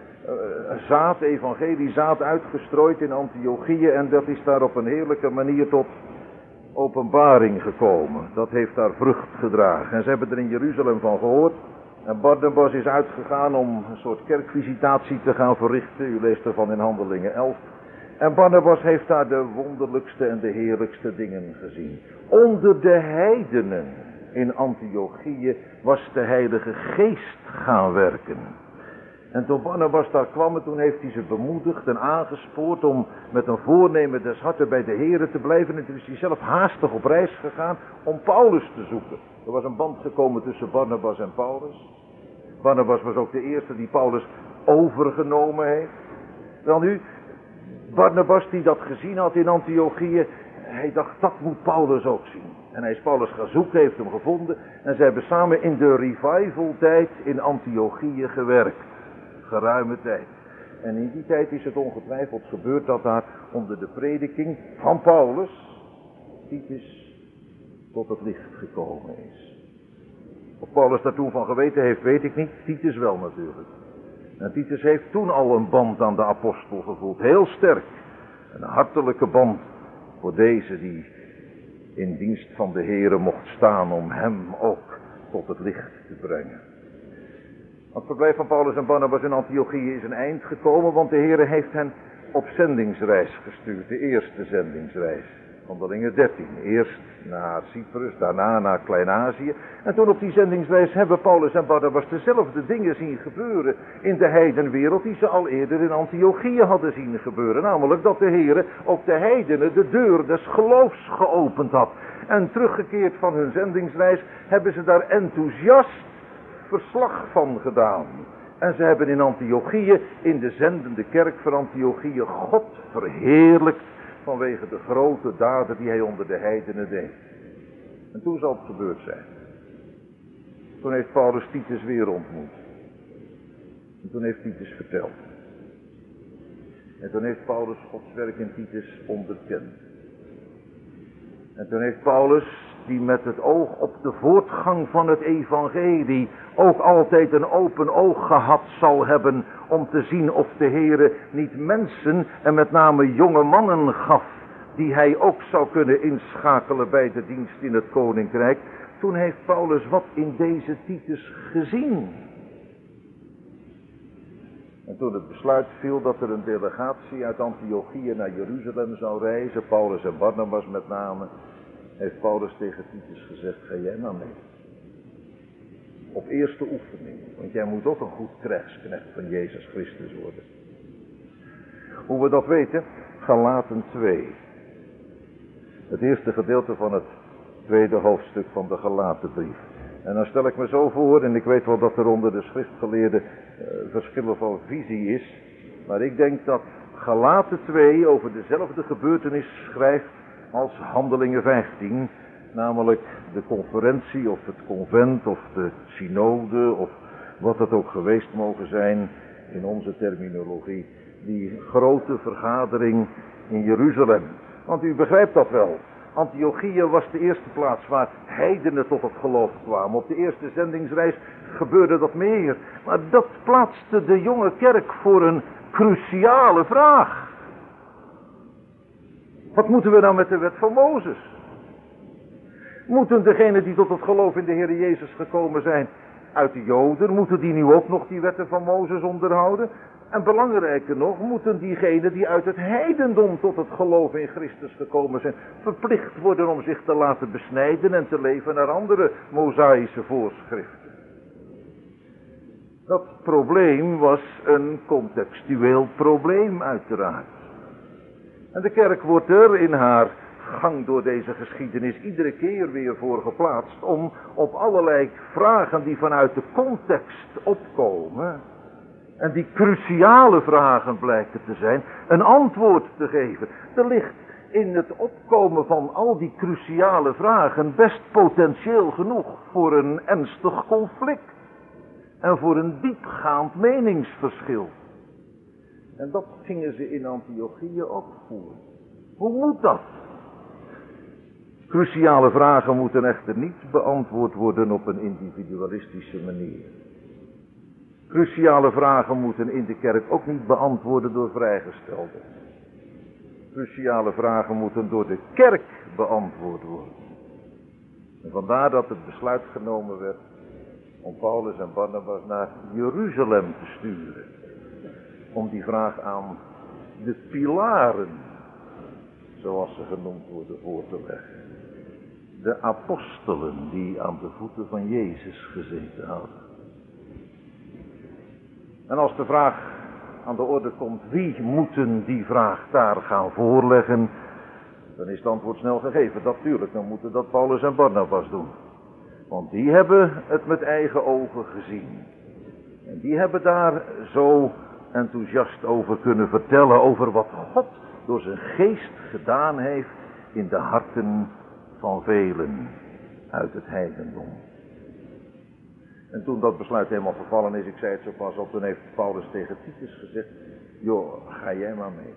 zaad, evangelie, zaad uitgestrooid in Antiochië en dat is daar op een heerlijke manier tot openbaring gekomen. Dat heeft daar vrucht gedragen en ze hebben er in Jeruzalem van gehoord. En Barnabas is uitgegaan om een soort kerkvisitatie te gaan verrichten. U leest ervan in Handelingen elf. En Barnabas heeft daar de wonderlijkste en de heerlijkste dingen gezien. Onder de heidenen in Antiochië was de Heilige Geest gaan werken. En toen Barnabas daar kwam, toen heeft hij ze bemoedigd en aangespoord om met een voornemen des harten bij de Here te blijven. En toen is hij zelf haastig op reis gegaan om Paulus te zoeken. Er was een band gekomen tussen Barnabas en Paulus. Barnabas was ook de eerste die Paulus overgenomen heeft. Wel nu, Barnabas die dat gezien had in Antiochië, hij dacht dat moet Paulus ook zien. En hij is Paulus gaan zoeken, heeft hem gevonden. En ze hebben samen in de revival tijd in Antiochië gewerkt. Geruime tijd. En in die tijd is het ongetwijfeld gebeurd dat daar onder de prediking van Paulus Titus tot het licht gekomen is. Of Paulus daar toen van geweten heeft, weet ik niet. Titus wel natuurlijk. En Titus heeft toen al een band aan de apostel gevoeld. Heel sterk. Een hartelijke band voor deze die in dienst van de Here mocht staan om hem ook tot het licht te brengen. Het verblijf van Paulus en Barnabas in Antiochië is een eind gekomen, want de Here heeft hen op zendingsreis gestuurd. De eerste zendingsreis. Handelingen dertien. Eerst naar Cyprus, daarna naar Klein-Azië. En toen op die zendingsreis hebben Paulus en Barnabas dezelfde dingen zien gebeuren in de heidenwereld die ze al eerder in Antiochië hadden zien gebeuren. Namelijk dat de Heere ook de heidenen de deur des geloofs geopend had. En teruggekeerd van hun zendingsreis hebben ze daar enthousiast verslag van gedaan. En ze hebben in Antiochië, in de zendende kerk van Antiochië, God verheerlijkt vanwege de grote daden die hij onder de heidenen deed. En toen zal het gebeurd zijn. Toen heeft Paulus Titus weer ontmoet. En toen heeft Titus verteld. En toen heeft Paulus Gods werk in Titus onderkend. En toen heeft Paulus, die met het oog op de voortgang van het evangelie ook altijd een open oog gehad zal hebben om te zien of de Heere niet mensen en met name jonge mannen gaf die hij ook zou kunnen inschakelen bij de dienst in het koninkrijk. Toen heeft Paulus wat in deze Titus gezien. En toen het besluit viel dat er een delegatie uit Antiochië naar Jeruzalem zou reizen, Paulus en Barnabas met name, heeft Paulus tegen Titus gezegd, ga jij maar mee. Op eerste oefening, want jij moet ook een goed krijgsknecht van Jezus Christus worden. Hoe we dat weten? Galaten twee. Het eerste gedeelte van het tweede hoofdstuk van de Galatenbrief. En dan stel ik me zo voor, en ik weet wel dat er onder de schriftgeleerden uh, verschillen van visie is, maar ik denk dat Galaten twee over dezelfde gebeurtenis schrijft als Handelingen vijftien, namelijk de conferentie of het convent of de synode of wat het ook geweest mogen zijn in onze terminologie, die grote vergadering in Jeruzalem. Want u begrijpt dat wel. Antiochië was de eerste plaats waar heidenen tot het geloof kwamen. Op de eerste zendingsreis gebeurde dat meer. Maar dat plaatste de jonge kerk voor een cruciale vraag. Wat moeten we nou met de wet van Mozes? Moeten degenen die tot het geloof in de Heer Jezus gekomen zijn uit de Joden, moeten die nu ook nog die wetten van Mozes onderhouden? En belangrijker nog, moeten diegenen die uit het heidendom tot het geloof in Christus gekomen zijn, verplicht worden om zich te laten besnijden en te leven naar andere mosaïsche voorschriften? Dat probleem was een contextueel probleem uiteraard. En de kerk wordt er in haar gang door deze geschiedenis iedere keer weer voor geplaatst om op allerlei vragen die vanuit de context opkomen en die cruciale vragen blijken te zijn, een antwoord te geven. Er ligt in het opkomen van al die cruciale vragen best potentieel genoeg voor een ernstig conflict en voor een diepgaand meningsverschil. En dat gingen ze in Antiochië ook voeren. Hoe moet dat? Cruciale vragen moeten echter niet beantwoord worden op een individualistische manier. Cruciale vragen moeten in de kerk ook niet beantwoorden door vrijgestelden. Cruciale vragen moeten door de kerk beantwoord worden. En vandaar dat het besluit genomen werd om Paulus en Barnabas naar Jeruzalem te sturen. Om die vraag aan de pilaren, zoals ze genoemd worden, voor te leggen. De apostelen die aan de voeten van Jezus gezeten hadden. En als de vraag aan de orde komt, wie moeten die vraag daar gaan voorleggen, dan is het antwoord snel gegeven. Natuurlijk, dan moeten dat Paulus en Barnabas doen. Want die hebben het met eigen ogen gezien. En die hebben daar zo enthousiast over kunnen vertellen, over wat God door zijn geest gedaan heeft in de harten van velen uit het heidendom. En toen dat besluit helemaal vervallen is, ik zei het zo pas op, toen heeft Paulus tegen Titus gezegd, joh, ga jij maar mee.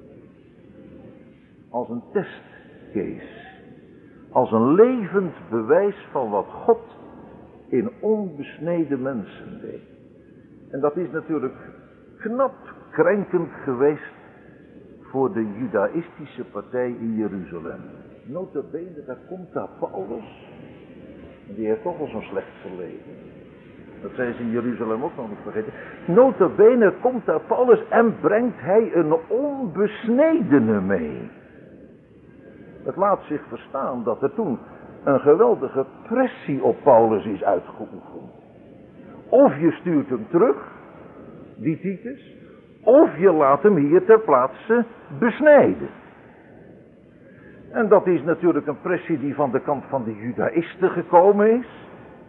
Als een testcase, als een levend bewijs van wat God in onbesneden mensen deed. En dat is natuurlijk knap krenkend geweest voor de judaïstische partij in Jeruzalem. Nota bene, daar komt daar Paulus. En die heeft toch al zo'n slecht verleden. Dat zijn ze in Jeruzalem ook nog niet vergeten. Nota bene komt daar Paulus en brengt hij een onbesnedene mee. Het laat zich verstaan dat er toen een geweldige pressie op Paulus is uitgeoefend. Of je stuurt hem terug, die Titus, of je laat hem hier ter plaatse besnijden. En dat is natuurlijk een pressie die van de kant van de judaïsten gekomen is.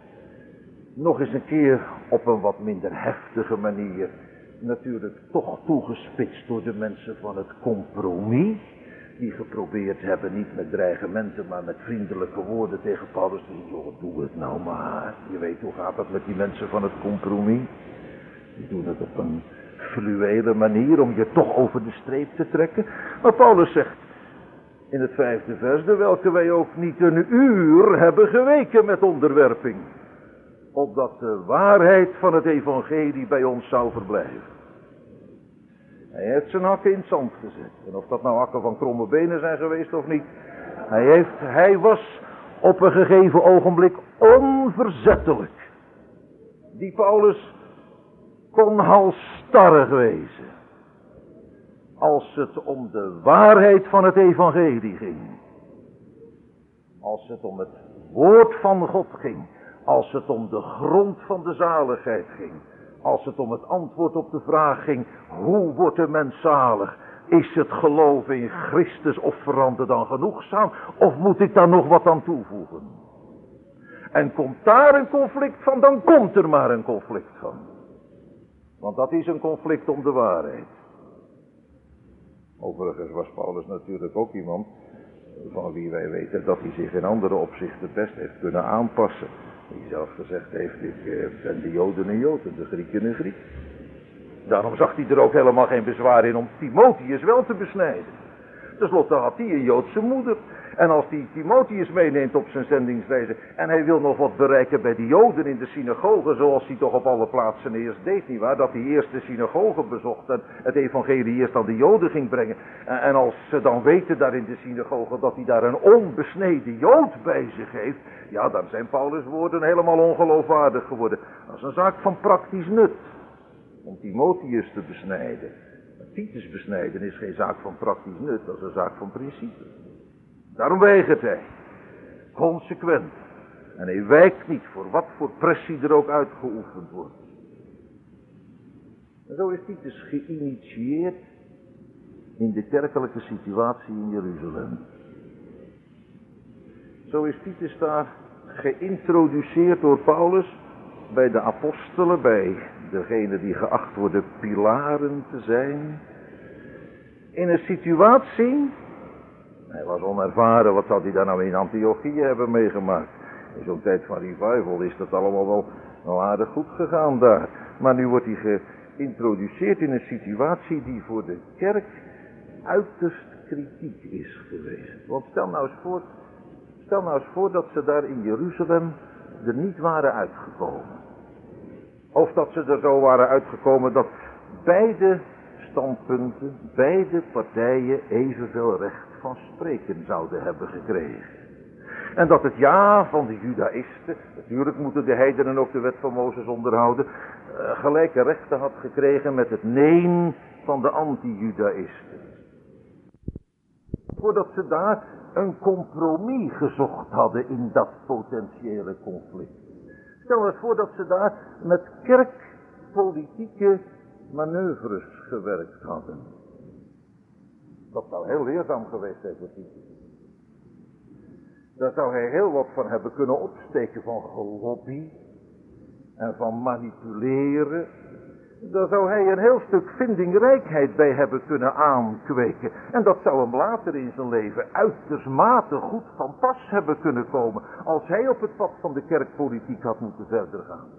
Nog eens een keer op een wat minder heftige manier. Natuurlijk toch toegespitst door de mensen van het compromis. Die geprobeerd hebben, niet met dreigementen, maar met vriendelijke woorden tegen Paulus. Joh, doe het nou maar. Je weet hoe gaat dat met die mensen van het compromis. Die doen het op een fluwele manier om je toch over de streep te trekken. Maar Paulus zegt in het vijfde vers, de welke wij ook niet een uur hebben geweken met onderwerping. Opdat de waarheid van het evangelie bij ons zou verblijven. Hij heeft zijn hakken in het zand gezet. En of dat nou hakken van kromme benen zijn geweest of niet. Hij, heeft, hij was op een gegeven ogenblik onverzettelijk. Die Paulus kon halsstarrig wezen. Als het om de waarheid van het evangelie ging. Als het om het woord van God ging. Als het om de grond van de zaligheid ging. Als het om het antwoord op de vraag ging, hoe wordt de mens zalig? Is het geloof in Christus offerande dan genoegzaam? Of moet ik daar nog wat aan toevoegen? En komt daar een conflict van, dan komt er maar een conflict van. Want dat is een conflict om de waarheid. Overigens was Paulus natuurlijk ook iemand van wie wij weten dat hij zich in andere opzichten best heeft kunnen aanpassen. Die zelf gezegd heeft, ik ben de Joden een Jood en de Grieken een Griek. Daarom zag hij er ook helemaal geen bezwaar in om Timotheus wel te besnijden. Ten slotte had hij een Joodse moeder. En als hij Timotheus meeneemt op zijn zendingsreizen en hij wil nog wat bereiken bij de Joden in de synagoge, zoals hij toch op alle plaatsen eerst deed, nietwaar? Dat hij eerst de synagoge bezocht en het evangelie eerst aan de Joden ging brengen. En als ze dan weten daar in de synagoge dat hij daar een onbesneden Jood bij zich heeft, ja, dan zijn Paulus' woorden helemaal ongeloofwaardig geworden. Dat is een zaak van praktisch nut, om Timotheus te besnijden. Maar Titus besnijden is geen zaak van praktisch nut, dat is een zaak van principe. Daarom weigert hij. Consequent. En hij wijkt niet voor wat voor pressie er ook uitgeoefend wordt. En zo is Titus geïnitieerd in de kerkelijke situatie in Jeruzalem. Zo is Titus daar geïntroduceerd door Paulus bij de apostelen, bij degenen die geacht worden pilaren te zijn. In een situatie, hij was onervaren, wat zou hij daar nou in Antiochië hebben meegemaakt? In zo'n tijd van revival is dat allemaal wel, wel aardig goed gegaan daar. Maar nu wordt hij geïntroduceerd in een situatie die voor de kerk uiterst kritiek is geweest. Want stel nou eens voor, stel nou eens voor dat ze daar in Jeruzalem er niet waren uitgekomen. Of dat ze er zo waren uitgekomen dat beide standpunten, beide partijen evenveel recht van spreken zouden hebben gekregen. En dat het ja van de Judaïsten, natuurlijk moeten de heidenen ook de wet van Mozes onderhouden, uh, gelijke rechten had gekregen met het nee van de anti-Judaïsten. Voordat ze daar een compromis gezocht hadden in dat potentiële conflict. Stel eens voor dat ze daar met kerkpolitieke manoeuvres gewerkt hadden. Dat zou heel leerzaam geweest zijn voor Titus. Daar zou hij heel wat van hebben kunnen opsteken van gelobby en van manipuleren. Daar zou hij een heel stuk vindingrijkheid bij hebben kunnen aankweken. En dat zou hem later in zijn leven uitermate goed van pas hebben kunnen komen, als hij op het pad van de kerkpolitiek had moeten verder gaan.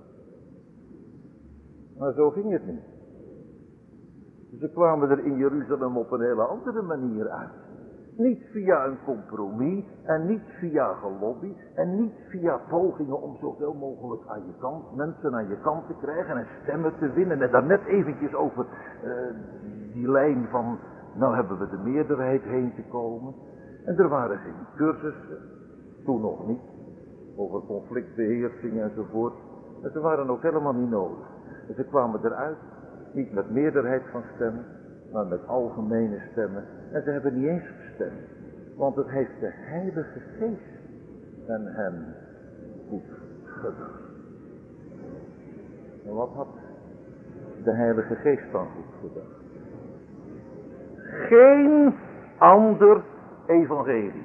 Maar zo ging het niet. Ze kwamen er in Jeruzalem op een hele andere manier uit. Niet via een compromis en niet via gelobby en niet via pogingen om zoveel mogelijk aan je kant, mensen aan je kant te krijgen en stemmen te winnen. En daar net eventjes over uh, die lijn van, nou hebben we de meerderheid heen te komen. En er waren geen cursussen, toen nog niet, over conflictbeheersing enzovoort. En ze waren ook helemaal niet nodig. En ze kwamen eruit, niet met meerderheid van stemmen, maar met algemene stemmen. En ze hebben niet eens gestemd, want het heeft de Heilige Geest en hen goed gedacht. En wat had de Heilige Geest dan goed gedacht? Geen ander evangelie.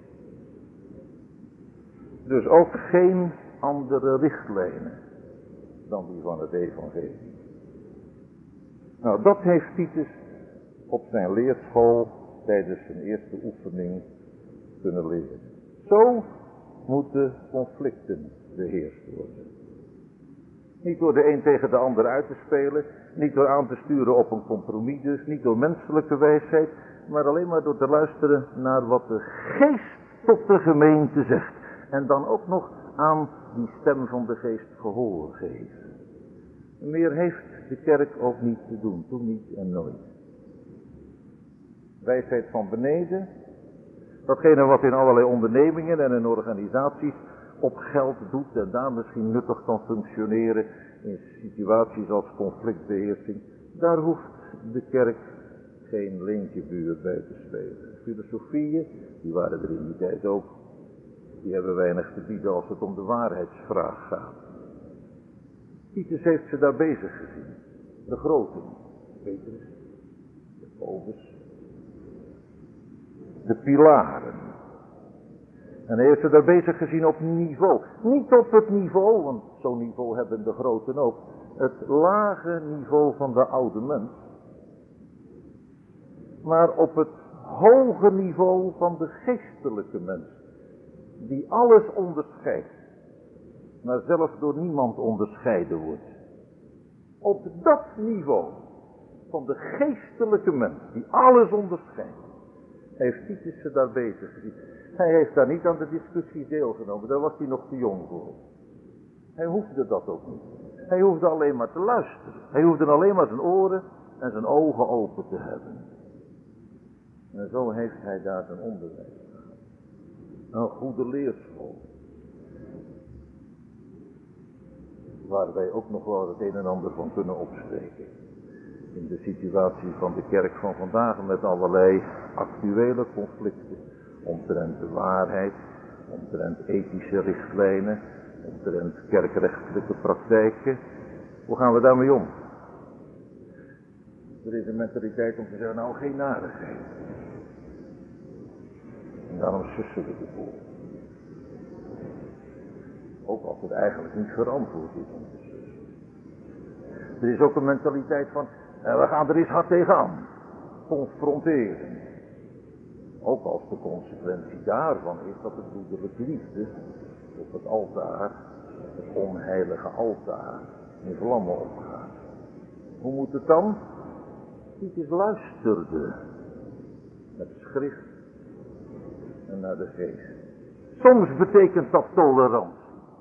Dus ook geen andere richtlijnen dan die van het evangelie. Nou, dat heeft Titus op zijn leerschool tijdens zijn eerste oefening kunnen leren. Zo moeten conflicten beheerst worden. Niet door de een tegen de ander uit te spelen, niet door aan te sturen op een compromis dus, niet door menselijke wijsheid, maar alleen maar door te luisteren naar wat de geest tot de gemeente zegt. En dan ook nog aan die stem van de geest gehoor geven. Meer heeft de kerk ook niet te doen, toen niet en nooit. Wijsheid van beneden, datgene wat in allerlei ondernemingen en in organisaties op geld doet en daar misschien nuttig kan functioneren in situaties als conflictbeheersing, daar hoeft de kerk geen leentjebuur bij te spelen. Filosofieën, die waren er in die tijd ook, die hebben weinig te bieden als het om de waarheidsvraag gaat. Titus heeft ze daar bezig gezien. De groten, Petrus, Jacobus, de pilaren. En hij heeft ze daar bezig gezien op niveau. Niet op het niveau, want zo'n niveau hebben de groten ook. Het lage niveau van de oude mens. Maar op het hoge niveau van de geestelijke mens. Die alles onderscheidt. Maar zelf door niemand onderscheiden wordt. Op dat niveau van de geestelijke mens, die alles onderscheidt, heeft Titus ze daar bezig gezien. Hij heeft daar niet aan de discussie deelgenomen, daar was hij nog te jong voor. Hij hoefde dat ook niet. Hij hoefde alleen maar te luisteren. Hij hoefde alleen maar zijn oren en zijn ogen open te hebben. En zo heeft hij daar zijn onderwijs gehad. Een goede leerschool. Waar wij ook nog wel het een en ander van kunnen opsteken. In de situatie van de kerk van vandaag met allerlei actuele conflicten. Omtrent de waarheid, omtrent ethische richtlijnen, omtrent kerkrechtelijke praktijken. Hoe gaan we daarmee om? Er is een mentaliteit om te zeggen, nou geen narigheid. En daarom sussen we ervoor. Ook als het eigenlijk niet verantwoord is om te sussen. Er is ook een mentaliteit van, eh, we gaan er eens hard tegenaan. Confronteren. Ook als de consequentie daarvan is dat de broederlijke liefde op het altaar, het onheilige altaar, in vlammen opgaat. Hoe moet het dan? Titus luisterde met schrift en naar de geest. Soms betekent dat tolerantie.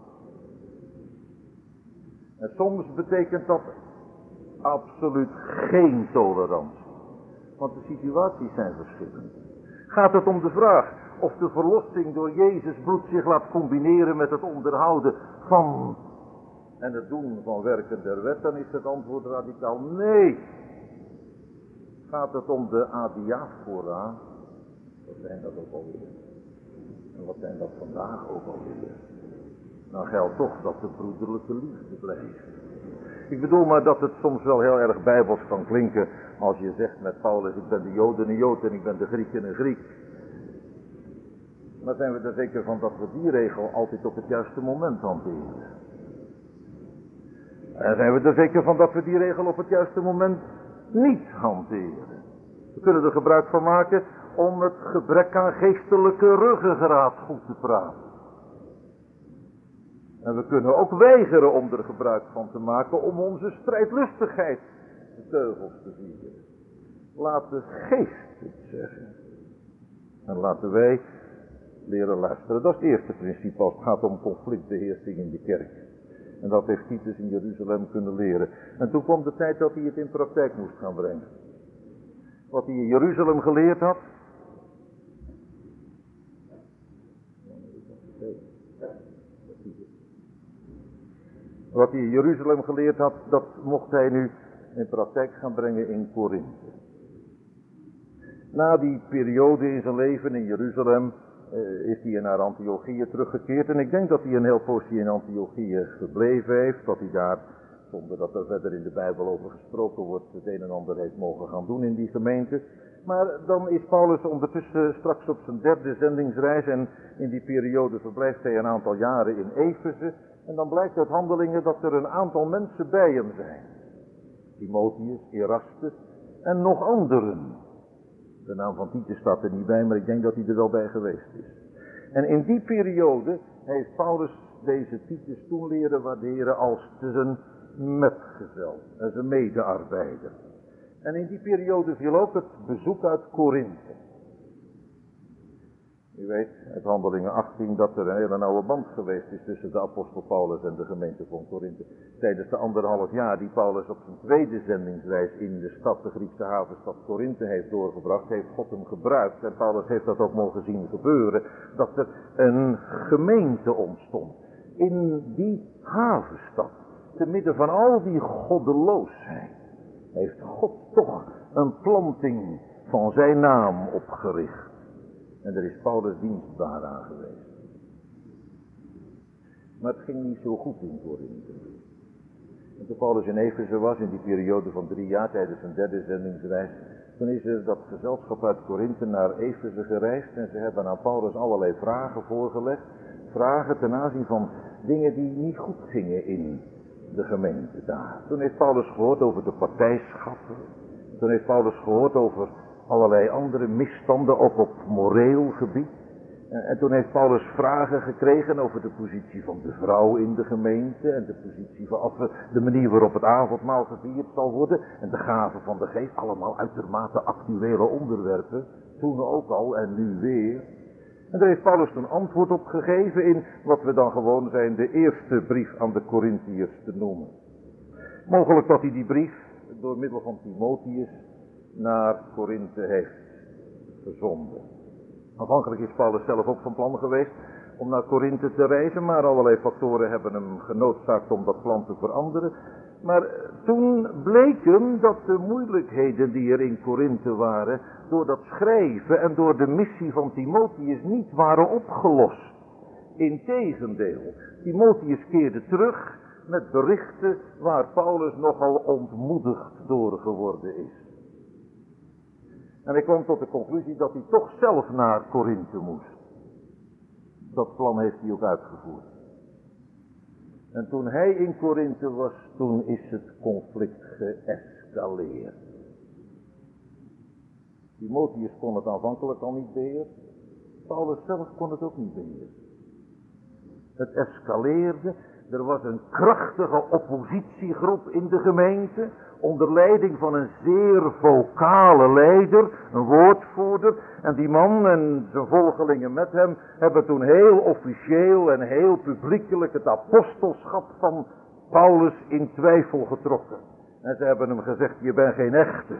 En soms betekent dat absoluut geen tolerantie. Want de situaties zijn verschillend. Gaat het om de vraag of de verlossing door Jezus bloed zich laat combineren met het onderhouden van en het doen van werken der wet, dan is het antwoord radicaal nee. Gaat het om de adiaphora, wat zijn dat ook alweer? En wat zijn dat vandaag ook alweer? Dan geldt toch dat de broederlijke liefde blijft. Ik bedoel maar dat het soms wel heel erg bijbels kan klinken als je zegt met Paulus, ik ben de Joden een Jood en ik ben de Grieken een Griek. Maar zijn we er zeker van dat we die regel altijd op het juiste moment hanteren? En zijn we er zeker van dat we die regel op het juiste moment niet hanteren? We kunnen er gebruik van maken om het gebrek aan geestelijke ruggengraat goed te praten. En we kunnen ook weigeren om er gebruik van te maken om onze strijdlustigheid de teugels te vieren. Laat de geest het zeggen. En laten wij leren luisteren. Dat is het eerste principe als het gaat om conflictbeheersing in de kerk. En dat heeft Titus in Jeruzalem kunnen leren. En toen kwam de tijd dat hij het in praktijk moest gaan brengen. Wat hij in Jeruzalem geleerd had. Wat hij in Jeruzalem geleerd had, dat mocht hij nu in praktijk gaan brengen in Korinthe. Na die periode in zijn leven in Jeruzalem uh, is hij naar Antiochië teruggekeerd. En ik denk dat hij een heel poosje in Antiochië gebleven heeft. Dat hij daar, zonder dat er verder in de Bijbel over gesproken wordt, het een en ander heeft mogen gaan doen in die gemeente. Maar dan is Paulus ondertussen straks op zijn derde zendingsreis. En in die periode verblijft hij een aantal jaren in Efeze. En dan blijkt uit Handelingen dat er een aantal mensen bij hem zijn. Timotheus, Erastus en nog anderen. De naam van Titus staat er niet bij, maar ik denk dat hij er wel bij geweest is. En in die periode heeft Paulus deze Titus toen leren waarderen als zijn metgezel en zijn medearbeider. En in die periode viel ook het bezoek uit Korinthe. U weet uit Handelingen achttien dat er een hele nauwe band geweest is tussen de apostel Paulus en de gemeente van Korinthe. Tijdens de anderhalf jaar die Paulus op zijn tweede zendingsreis in de stad, de Griekse havenstad Korinthe heeft doorgebracht, heeft God hem gebruikt. En Paulus heeft dat ook mogen zien gebeuren, dat er een gemeente ontstond in die havenstad. Te midden van al die goddeloosheid heeft God toch een planting van zijn naam opgericht. En er is Paulus dienstbaar aan geweest. Maar het ging niet zo goed in Korinthe. En toen Paulus in Efeze was, in die periode van drie jaar tijdens zijn derde zendingsreis, toen is er dat gezelschap uit Korinthe naar Efeze gereisd en ze hebben aan Paulus allerlei vragen voorgelegd. Vragen ten aanzien van dingen die niet goed gingen in de gemeente daar. Toen heeft Paulus gehoord over de partijschappen. Toen heeft Paulus gehoord over allerlei andere misstanden, ook op moreel gebied. En toen heeft Paulus vragen gekregen over de positie van de vrouw in de gemeente. En de positie van, of de manier waarop het avondmaal gevierd zal worden. En de gaven van de geest. Allemaal uitermate actuele onderwerpen. Toen ook al en nu weer. En daar heeft Paulus een antwoord op gegeven in wat we dan gewoon zijn de eerste brief aan de Korinthiërs te noemen. Mogelijk dat hij die brief door middel van Timotheus naar Korinthe heeft gezonden. Aanvankelijk is Paulus zelf ook van plan geweest om naar Korinthe te reizen, maar allerlei factoren hebben hem genoodzaakt om dat plan te veranderen. Maar toen bleek hem dat de moeilijkheden die er in Korinthe waren, door dat schrijven en door de missie van Timotheus niet waren opgelost. Integendeel, Timotheus keerde terug met berichten waar Paulus nogal ontmoedigd door geworden is. En hij kwam tot de conclusie dat hij toch zelf naar Korinthe moest. Dat plan heeft hij ook uitgevoerd. En toen hij in Korinthe was, toen is het conflict geëscaleerd. Timotheus kon het aanvankelijk al niet beheersen. Paulus zelf kon het ook niet beheersen. Het escaleerde. Er was een krachtige oppositiegroep in de gemeente, onder leiding van een zeer vocale leider, een woordvoerder. En die man en zijn volgelingen met hem hebben toen heel officieel en heel publiekelijk het apostelschap van Paulus in twijfel getrokken. En ze hebben hem gezegd, je bent geen echte.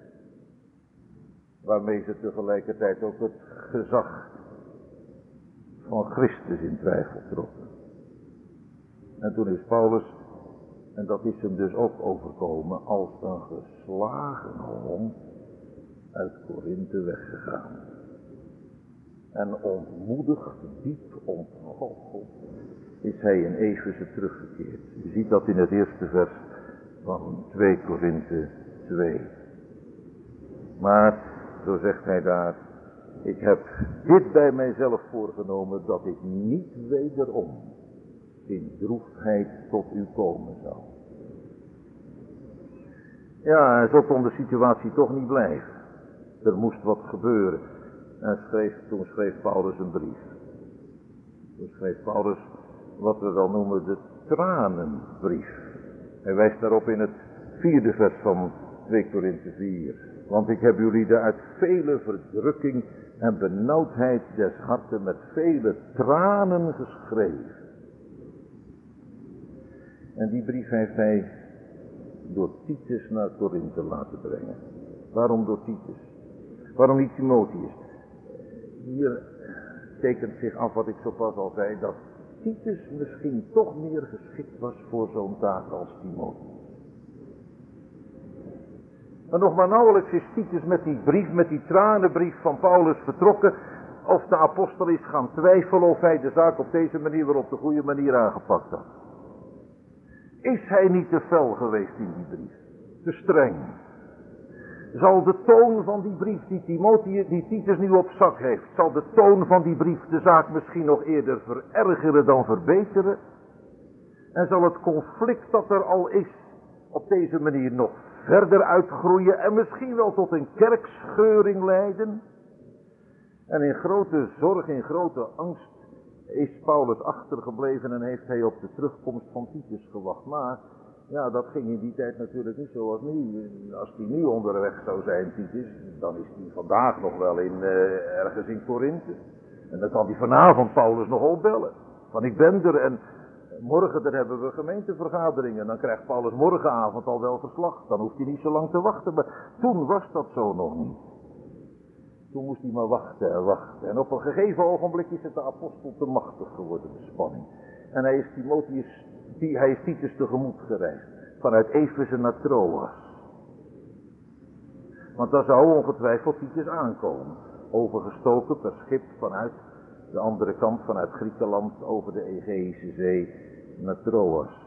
Waarmee ze tegelijkertijd ook het gezag van Christus in twijfel trokken. En toen is Paulus, en dat is hem dus ook overkomen, als een geslagen hond uit Korinthe weggegaan. En ontmoedigd, diep ontgoocheld, is hij in Efeze teruggekeerd. Je ziet dat in het eerste vers van twee Korinthe twee. Maar, zo zegt hij daar, ik heb dit bij mijzelf voorgenomen, dat ik niet wederom in droefheid tot u komen zal. Ja, hij zal kon de situatie toch niet blijven. Er moest wat gebeuren. En schreef, toen schreef Paulus een brief. Toen schreef Paulus wat we wel noemen de tranenbrief. Hij wijst daarop in het vierde vers van twee Korinthe vier. Want ik heb jullie daar uit vele verdrukking en benauwdheid des harten met vele tranen geschreven. En die brief heeft hij door Titus naar Korinthe laten brengen. Waarom door Titus? Waarom niet Timotheus? Hier tekent zich af wat ik zo pas al zei, dat Titus misschien toch meer geschikt was voor zo'n taak als Timotheus. Maar nog maar nauwelijks is Titus met die brief, met die tranenbrief van Paulus vertrokken, of de apostel is gaan twijfelen of hij de zaak op deze manier wel op de goede manier aangepakt had. Is hij niet te fel geweest in die brief? Te streng? Zal de toon van die brief die Timotheus, die Titus nu op zak heeft, zal de toon van die brief de zaak misschien nog eerder verergeren dan verbeteren? En zal het conflict dat er al is op deze manier nog verder uitgroeien en misschien wel tot een kerkscheuring leiden? En in grote zorg, in grote angst is Paulus achtergebleven en heeft hij op de terugkomst van Titus gewacht. Maar ja, dat ging in die tijd natuurlijk niet zoals nu. Als hij nu onderweg zou zijn, Titus, dan is hij vandaag nog wel in, uh, ergens in Korinthe. En dan kan hij vanavond Paulus nog opbellen. Van ik ben er en morgen dan hebben we gemeentevergaderingen. Dan krijgt Paulus morgenavond al wel verslag. Dan hoeft hij niet zo lang te wachten. Maar toen was dat zo nog niet. Toen moest hij maar wachten en wachten. En op een gegeven ogenblik is het de apostel te machtig geworden, de spanning. En hij is Timotheus, hij is Titus tegemoet gereisd. Vanuit Efeze naar Troas. Want daar zou ongetwijfeld Titus aankomen. Overgestoken per schip vanuit de andere kant, vanuit Griekenland, over de Egeïsche Zee naar Troas.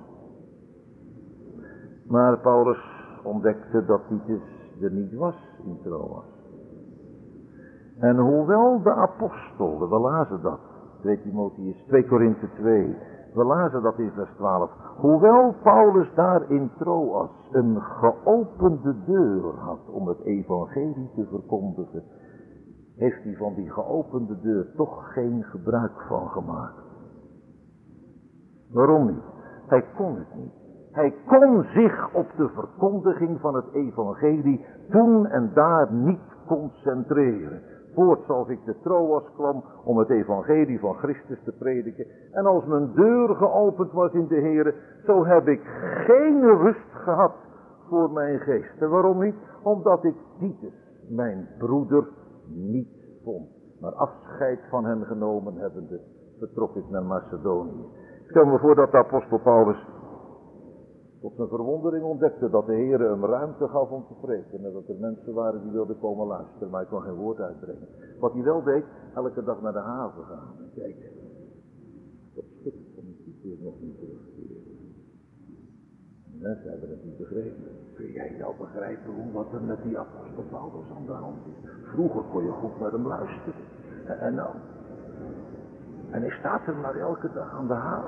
Maar Paulus ontdekte dat Titus er niet was in Troas. En hoewel de apostel, we lazen dat, twee Timotheus, twee Korinthe twee, we lazen dat in vers twaalf. Hoewel Paulus daar in Troas een geopende deur had om het evangelie te verkondigen, heeft hij van die geopende deur toch geen gebruik van gemaakt. Waarom niet? Hij kon het niet. Hij kon zich op de verkondiging van het evangelie toen en daar niet concentreren. Voorts als ik te Troas kwam om het evangelie van Christus te prediken. En als mijn deur geopend was in de Here, zo heb ik geen rust gehad voor mijn geest. En waarom niet? Omdat ik Titus, mijn broeder, niet vond. Maar afscheid van hem genomen hebbende, vertrok ik naar Macedonië. Stel me voor dat de apostel Paulus tot zijn verwondering ontdekte dat de Heer hem ruimte gaf om te preken. En dat er mensen waren die wilden komen luisteren, maar hij kon geen woord uitbrengen. Wat hij wel deed, elke dag naar de haven gaan. En kijken, dat schip van die Titus nog niet terugkeren. De mensen hebben het niet begrepen. Kun jij nou begrijpen hoe wat er met die apostel Paulus aan de hand is? Vroeger kon je goed naar hem luisteren. En, en nou? En hij staat er maar elke dag aan de haal.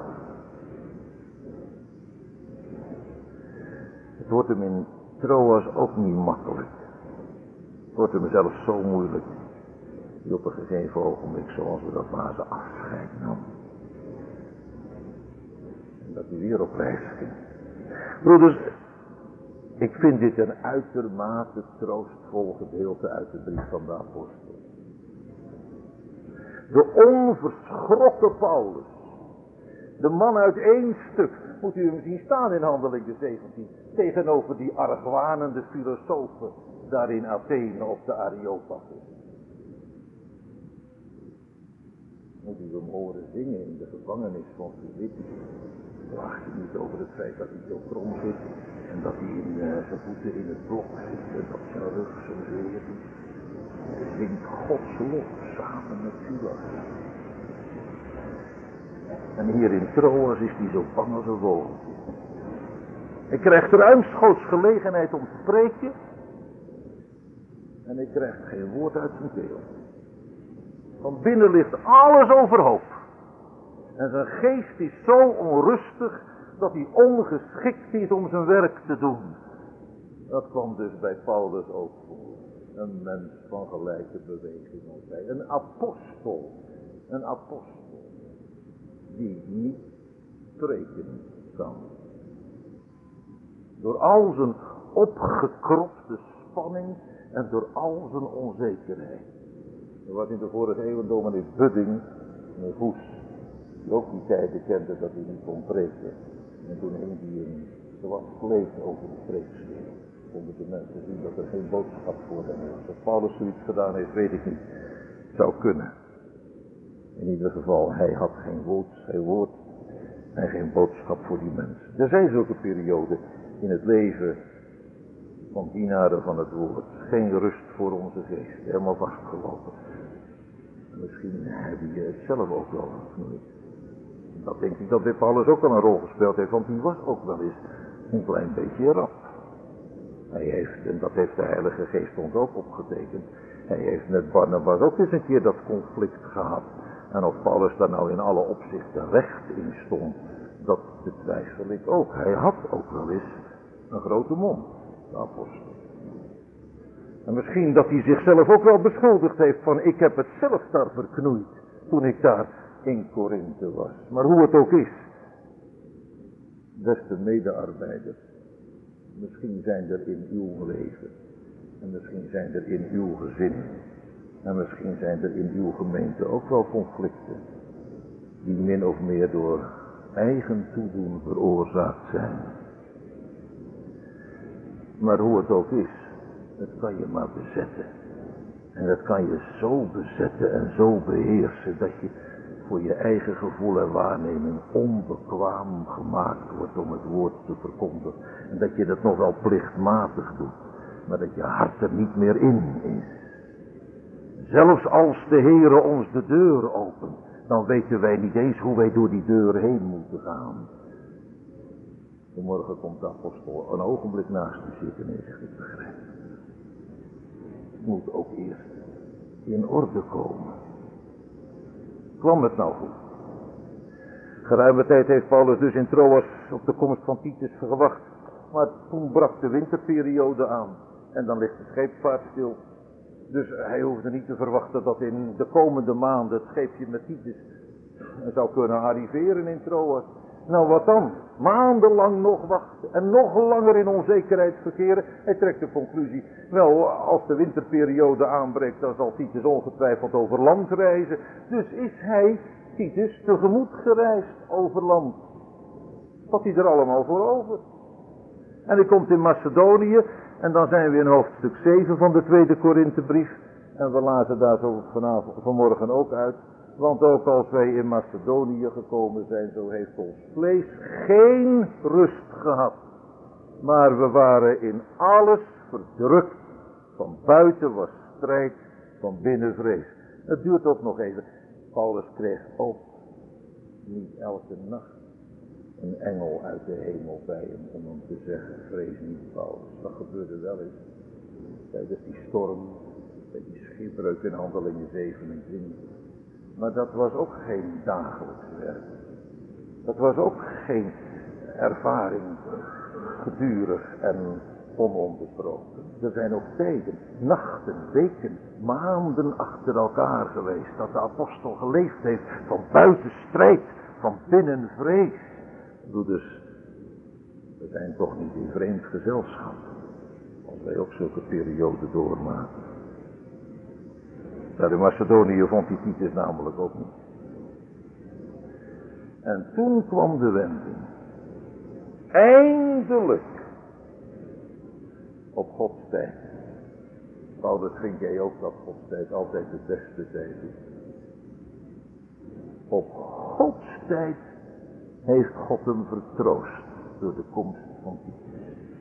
Het wordt hem in Troas ook niet makkelijk. Het wordt hem zelfs zo moeilijk. Die op een gegeven ogenblik, zoals we dat lazen, afscheid nam. En dat hij weer op reis ging. Broeders, ik vind dit een uitermate troostvol gedeelte uit de brief van de apostel. De onverschrokken Paulus. De man uit één stuk. Moet u hem zien staan in Handelingen zeventien. Tegenover die argwanende filosofen daar in Athene op de Areopagus. Moet u hem horen zingen in de gevangenis van Filippi. Klaagt hij niet over het feit dat hij zo krom zit. En dat hij in, uh, zijn voeten in het blok zit. En dat zijn rug zo zeer is. Hij zingt Gods lof samen met Silas. En hier in Troas is hij zo bang als een vogeltje. Hij krijgt ruimschoots gelegenheid om te spreken. En hij krijgt geen woord uit zijn keel. Van binnen ligt alles overhoop. En zijn geest is zo onrustig dat hij ongeschikt is om zijn werk te doen. Dat kwam dus bij Paulus ook voor. Een mens van gelijke beweging als hij. Een apostel. Een apostel. Die niet spreken kan. Door al zijn opgekropte spanning en door al zijn onzekerheid. Er was in de vorige eeuw een dominee Budding, een Goes, die ook die tijden kende dat hij niet kon preken. En toen hing hij een zwart vlees over de preekstoel. Konden de mensen zien dat er geen boodschap voor hem is. Dat Paulus zoiets gedaan heeft, weet ik niet. Zou kunnen. In ieder geval, hij had geen woord, geen woord en geen boodschap voor die mensen. Er zijn zulke perioden in het leven van dienaren van het woord. Geen rust voor onze geest, helemaal vastgelopen. Misschien heb je het zelf ook wel niet. Dat denk ik dat bij Paulus ook wel een rol gespeeld heeft, want die was ook wel eens een klein beetje rap. Hij heeft, en dat heeft de Heilige Geest ons ook opgetekend, hij heeft met Barnabas ook eens een keer dat conflict gehad. En of Paulus daar nou in alle opzichten recht in stond, dat betwijfel ik ook. Hij had ook wel eens een grote mond, de apostel. En misschien dat hij zichzelf ook wel beschuldigd heeft van ik heb het zelf daar verknoeid toen ik daar in Korinthe was. Maar hoe het ook is, beste medearbeiders, misschien zijn er in uw leven en misschien zijn er in uw gezin en misschien zijn er in uw gemeente ook wel conflicten die min of meer door eigen toedoen veroorzaakt zijn. Maar hoe het ook is, dat kan je maar bezetten. En dat kan je zo bezetten en zo beheersen dat je voor je eigen gevoel en waarneming onbekwaam gemaakt wordt om het woord te verkondigen. En dat je dat nog wel plichtmatig doet, maar dat je hart er niet meer in is. Zelfs als de Heere ons de deur opent, dan weten wij niet eens hoe wij door die deur heen moeten gaan. Vanmorgen komt de apostel een ogenblik naast me zitten en zegt, ik begrijp. Het moet ook eerst in orde komen. Kwam het nou goed? Geruime tijd heeft Paulus dus in Troas op de komst van Titus gewacht. Maar toen brak de winterperiode aan. En dan ligt de scheepvaart stil. Dus hij hoefde niet te verwachten dat in de komende maanden het scheepje met Titus zou kunnen arriveren in Troas. Nou wat dan? Maandenlang nog wachten en nog langer in onzekerheid verkeren. Hij trekt de conclusie, wel als de winterperiode aanbreekt dan zal Titus ongetwijfeld over land reizen. Dus is hij, Titus, tegemoet gereisd over land. Wat hij er allemaal voor over. En hij komt in Macedonië en dan zijn we in hoofdstuk zeven van de tweede Korinthebrief. En we laten daar zo vanavond, vanmorgen ook uit. Want ook als wij in Macedonië gekomen zijn, zo heeft ons vlees geen rust gehad. Maar we waren in alles verdrukt. Van buiten was strijd, van binnen vrees. Het duurt ook nog even. Paulus kreeg ook niet elke nacht een engel uit de hemel bij hem om hem te zeggen, vrees niet, Paulus. Dat gebeurde wel eens tijdens die storm, bij die schipbreuk in Handelingen zevenentwintig. Maar dat was ook geen dagelijks werk. Dat was ook geen ervaring gedurig en ononderbroken. Er zijn ook tijden, nachten, weken, maanden achter elkaar geweest dat de apostel geleefd heeft van buiten strijd, van binnen vrees. Broeders, we zijn toch niet in vreemd gezelschap als wij ook zulke perioden doormaken. Nou, de Macedoniër vond die Titus namelijk ook niet. En toen kwam de wending. Eindelijk. Op Gods tijd. Paulus, vind jij ook dat Gods tijd altijd de beste tijd is? Op Gods tijd heeft God hem vertroost door de komst van Titus.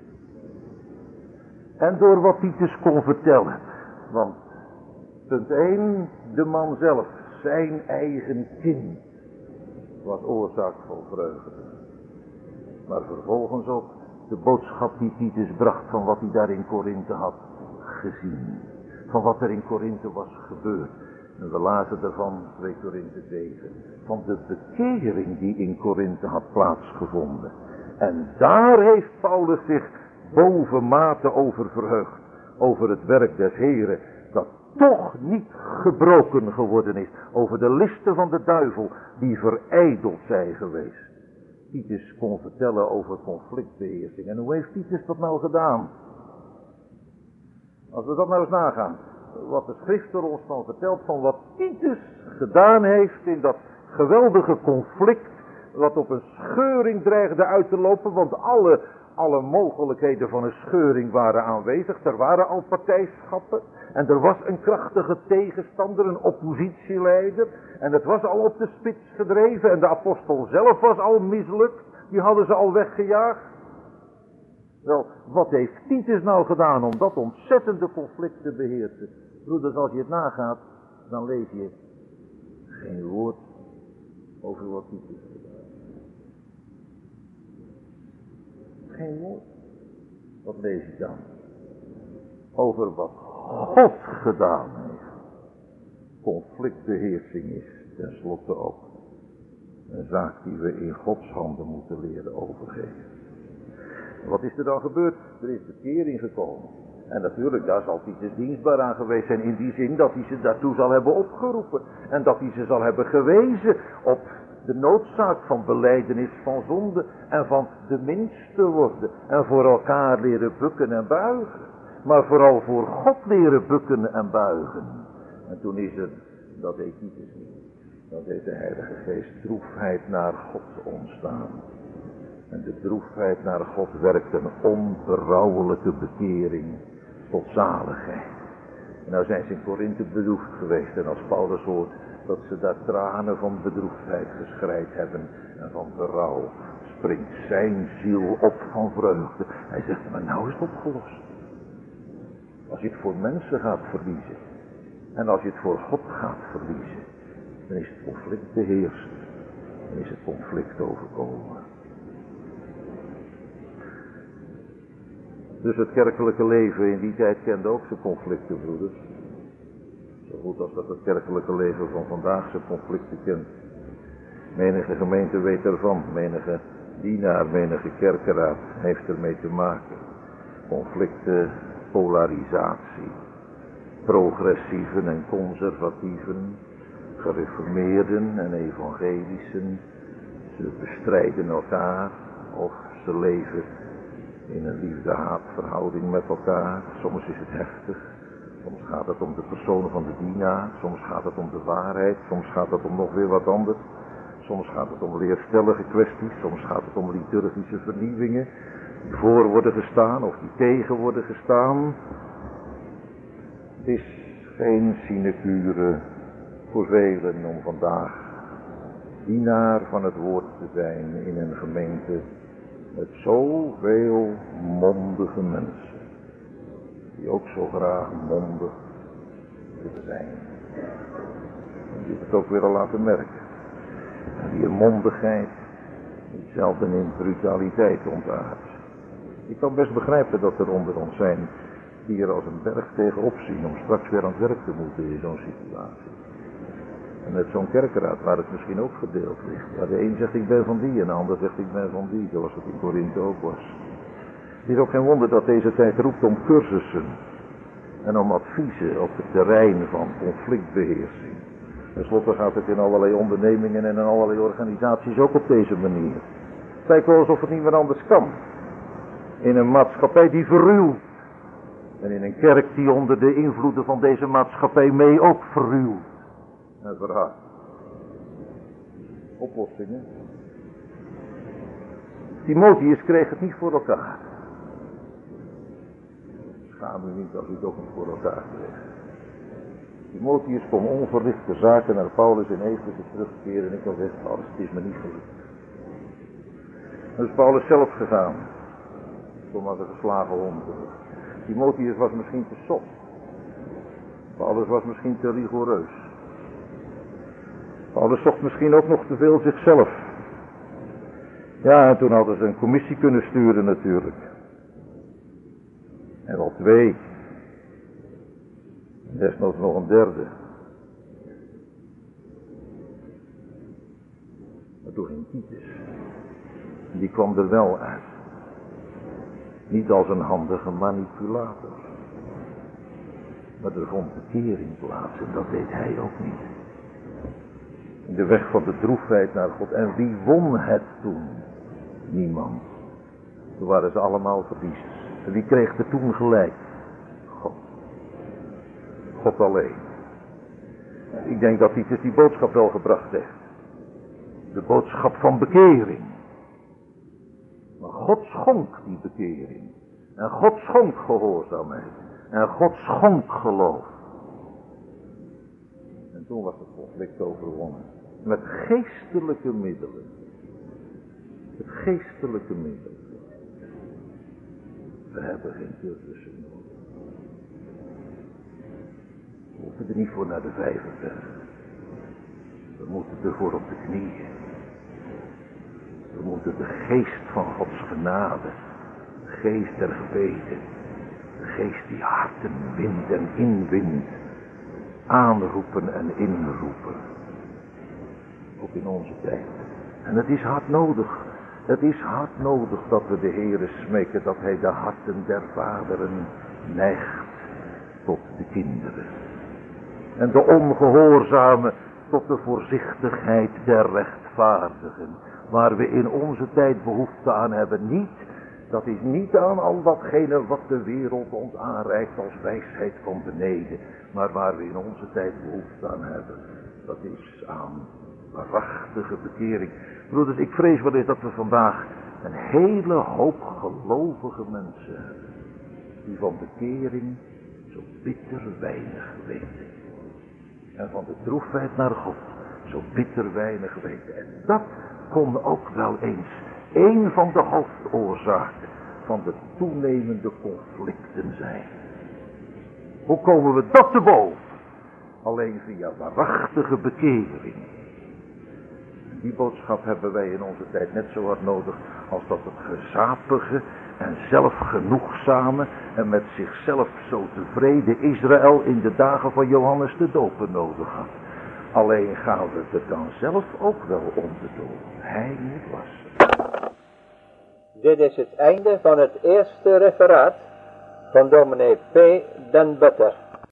En door wat Titus kon vertellen. Want punt één, de man zelf, zijn eigen kind, was oorzaak van vreugde. Maar vervolgens ook de boodschap die Titus bracht van wat hij daar in Korinthe had gezien. Van wat er in Korinthe was gebeurd. En we lazen ervan, twee Korinthe zeven. Van de bekering die in Korinthe had plaatsgevonden. En daar heeft Paulus zich bovenmate over verheugd. Over het werk des Heren. Dat toch niet gebroken geworden is. Over de listen van de duivel die verijdeld zijn geweest. Titus kon vertellen over conflictbeheersing. En hoe heeft Titus dat nou gedaan? Als we dat nou eens nagaan. Wat de schrift er ons van vertelt van wat Titus gedaan heeft in dat geweldige conflict. Wat op een scheuring dreigde uit te lopen. Want alle, alle mogelijkheden van een scheuring waren aanwezig. Er waren al partijschappen. En er was een krachtige tegenstander, een oppositieleider. En het was al op de spits gedreven. En de apostel zelf was al mislukt. Die hadden ze al weggejaagd. Wel, wat heeft Titus nou gedaan om dat ontzettende conflict te beheersen? Broeders, als je het nagaat, dan lees je geen woord over wat Titus gedaan heeft. Geen woord. Wat lees je dan? Over wat God gedaan heeft. Conflictbeheersing is tenslotte ook een zaak die we in Gods handen moeten leren overgeven. Wat is er dan gebeurd? Er is bekering gekomen. En natuurlijk, daar zal Titus dienstbaar aan geweest zijn in die zin dat hij ze daartoe zal hebben opgeroepen. En dat hij ze zal hebben gewezen op de noodzaak van belijdenis van zonde en van de minste worden. En voor elkaar leren bukken en buigen. Maar vooral voor God leren bukken en buigen. En toen is er, dat deed Titus niet. Dat heeft de Heilige Geest droefheid naar God ontstaan. En de droefheid naar God werkt een onberouwelijke bekering tot zaligheid. En nou zijn ze in Korinthe bedroefd geweest. En als Paulus hoort dat ze daar tranen van bedroefdheid geschreid hebben en van berouw, springt zijn ziel op van vreugde. Hij zegt, maar nou is het opgelost. Als je het voor mensen gaat verliezen en als je het voor God gaat verliezen, dan is het conflict beheerst. Dan is het conflict overkomen. Dus het kerkelijke leven in die tijd kende ook zijn conflicten, broeders. Zo goed als dat het kerkelijke leven van vandaag zijn conflicten kent. Menige gemeente weet ervan, menige dienaar, menige kerkeraad heeft ermee te maken. Conflicten, polarisatie, progressieven en conservatieven, gereformeerden en evangelischen. Ze bestrijden elkaar of ze leven in een liefde-haatverhouding met elkaar. Soms is het heftig, soms gaat het om de persoon van de dienaar, soms gaat het om de waarheid, soms gaat het om nog weer wat anders. Soms gaat het om leerstellige kwesties, soms gaat het om liturgische vernieuwingen die voor worden gestaan of die tegen worden gestaan. Het is geen sinecure voor velen om vandaag dienaar van het woord te zijn in een gemeente met zoveel mondige mensen, die ook zo graag mondig willen zijn. En die het ook willen laten merken. En die mondigheid die zelden in brutaliteit ontaart. Ik kan best begrijpen dat er onder ons zijn die er als een berg tegenop zien om straks weer aan het werk te moeten in zo'n situatie. En met zo'n kerkraad waar het misschien ook verdeeld ligt. Waar de een zegt ik ben van die en de ander zegt ik ben van die, zoals het in Korinthe ook was. Het is ook geen wonder dat deze tijd roept om cursussen en om adviezen op het terrein van conflictbeheersing. Ten slotte gaat het in allerlei ondernemingen en in allerlei organisaties ook op deze manier. Het lijkt wel alsof het niet meer anders kan. In een maatschappij die verruwt. En in een kerk die onder de invloeden van deze maatschappij mee ook verruwt. En verhardt. Oplossingen. Timotheus kreeg het niet voor elkaar. Schaam u niet als u het ook niet voor elkaar kreeg. Timotheus kon onverrichte zaken naar Paulus in Efeze terugkeren en ik kan zeggen, Paulus, het is me niet gelukt. Dan is Paulus zelf gegaan. Kom maar de geslagen hond. Timotheus was misschien te soft. Paulus was misschien te rigoureus. Paulus zocht misschien ook nog te veel zichzelf. Ja, en toen hadden ze een commissie kunnen sturen natuurlijk. En wel twee. En desnoods nog een derde. Maar toen ging Titus. En die kwam er wel uit. Niet als een handige manipulator. Maar er vond bekering plaats en dat deed hij ook niet. In de weg van de droefheid naar God. En wie won het toen? Niemand. Toen waren ze allemaal verliezers. En wie kreeg er toen gelijk? God. God alleen. Ik denk dat Titus die boodschap wel gebracht heeft. De boodschap van bekering. Maar God schonk die bekering. En God schonk gehoorzaamheid. En God schonk geloof. En toen was het conflict overwonnen. Met geestelijke middelen. Met geestelijke middelen. We hebben geen cursussen nodig. We hoeven er niet voor naar de Vijverberg. We moeten ervoor op de knieën. We moeten de geest van Gods genade, de geest der gebeden, de geest die harten windt en inwindt, aanroepen en inroepen. Ook in onze tijd. En het is hard nodig. Het is hard nodig dat we de Heere smeken dat Hij de harten der vaderen neigt tot de kinderen. En de ongehoorzamen tot de voorzichtigheid der rechtvaardigen. Waar we in onze tijd behoefte aan hebben. Niet, dat is niet aan al datgene wat de wereld ons aanreikt als wijsheid van beneden. Maar waar we in onze tijd behoefte aan hebben. Dat is aan waarachtige bekering. Broeders, ik vrees wel eens dat we vandaag een hele hoop gelovige mensen hebben. Die van bekering zo bitter weinig weten. En van de droefheid naar God zo bitter weinig weten. En dat kon ook wel eens een van de hoofdoorzaken van de toenemende conflicten zijn. Hoe komen we dat te boven? Alleen via waarachtige bekering. Die boodschap hebben wij in onze tijd net zo hard nodig als dat het gezapige en zelfgenoegzame en met zichzelf zo tevreden Israël in de dagen van Johannes de Doper nodig had. Alleen gaan we er dan zelf ook wel onder door. Hij moet wassen. Dit is het einde van het eerste referaat van dominee P. den Butter.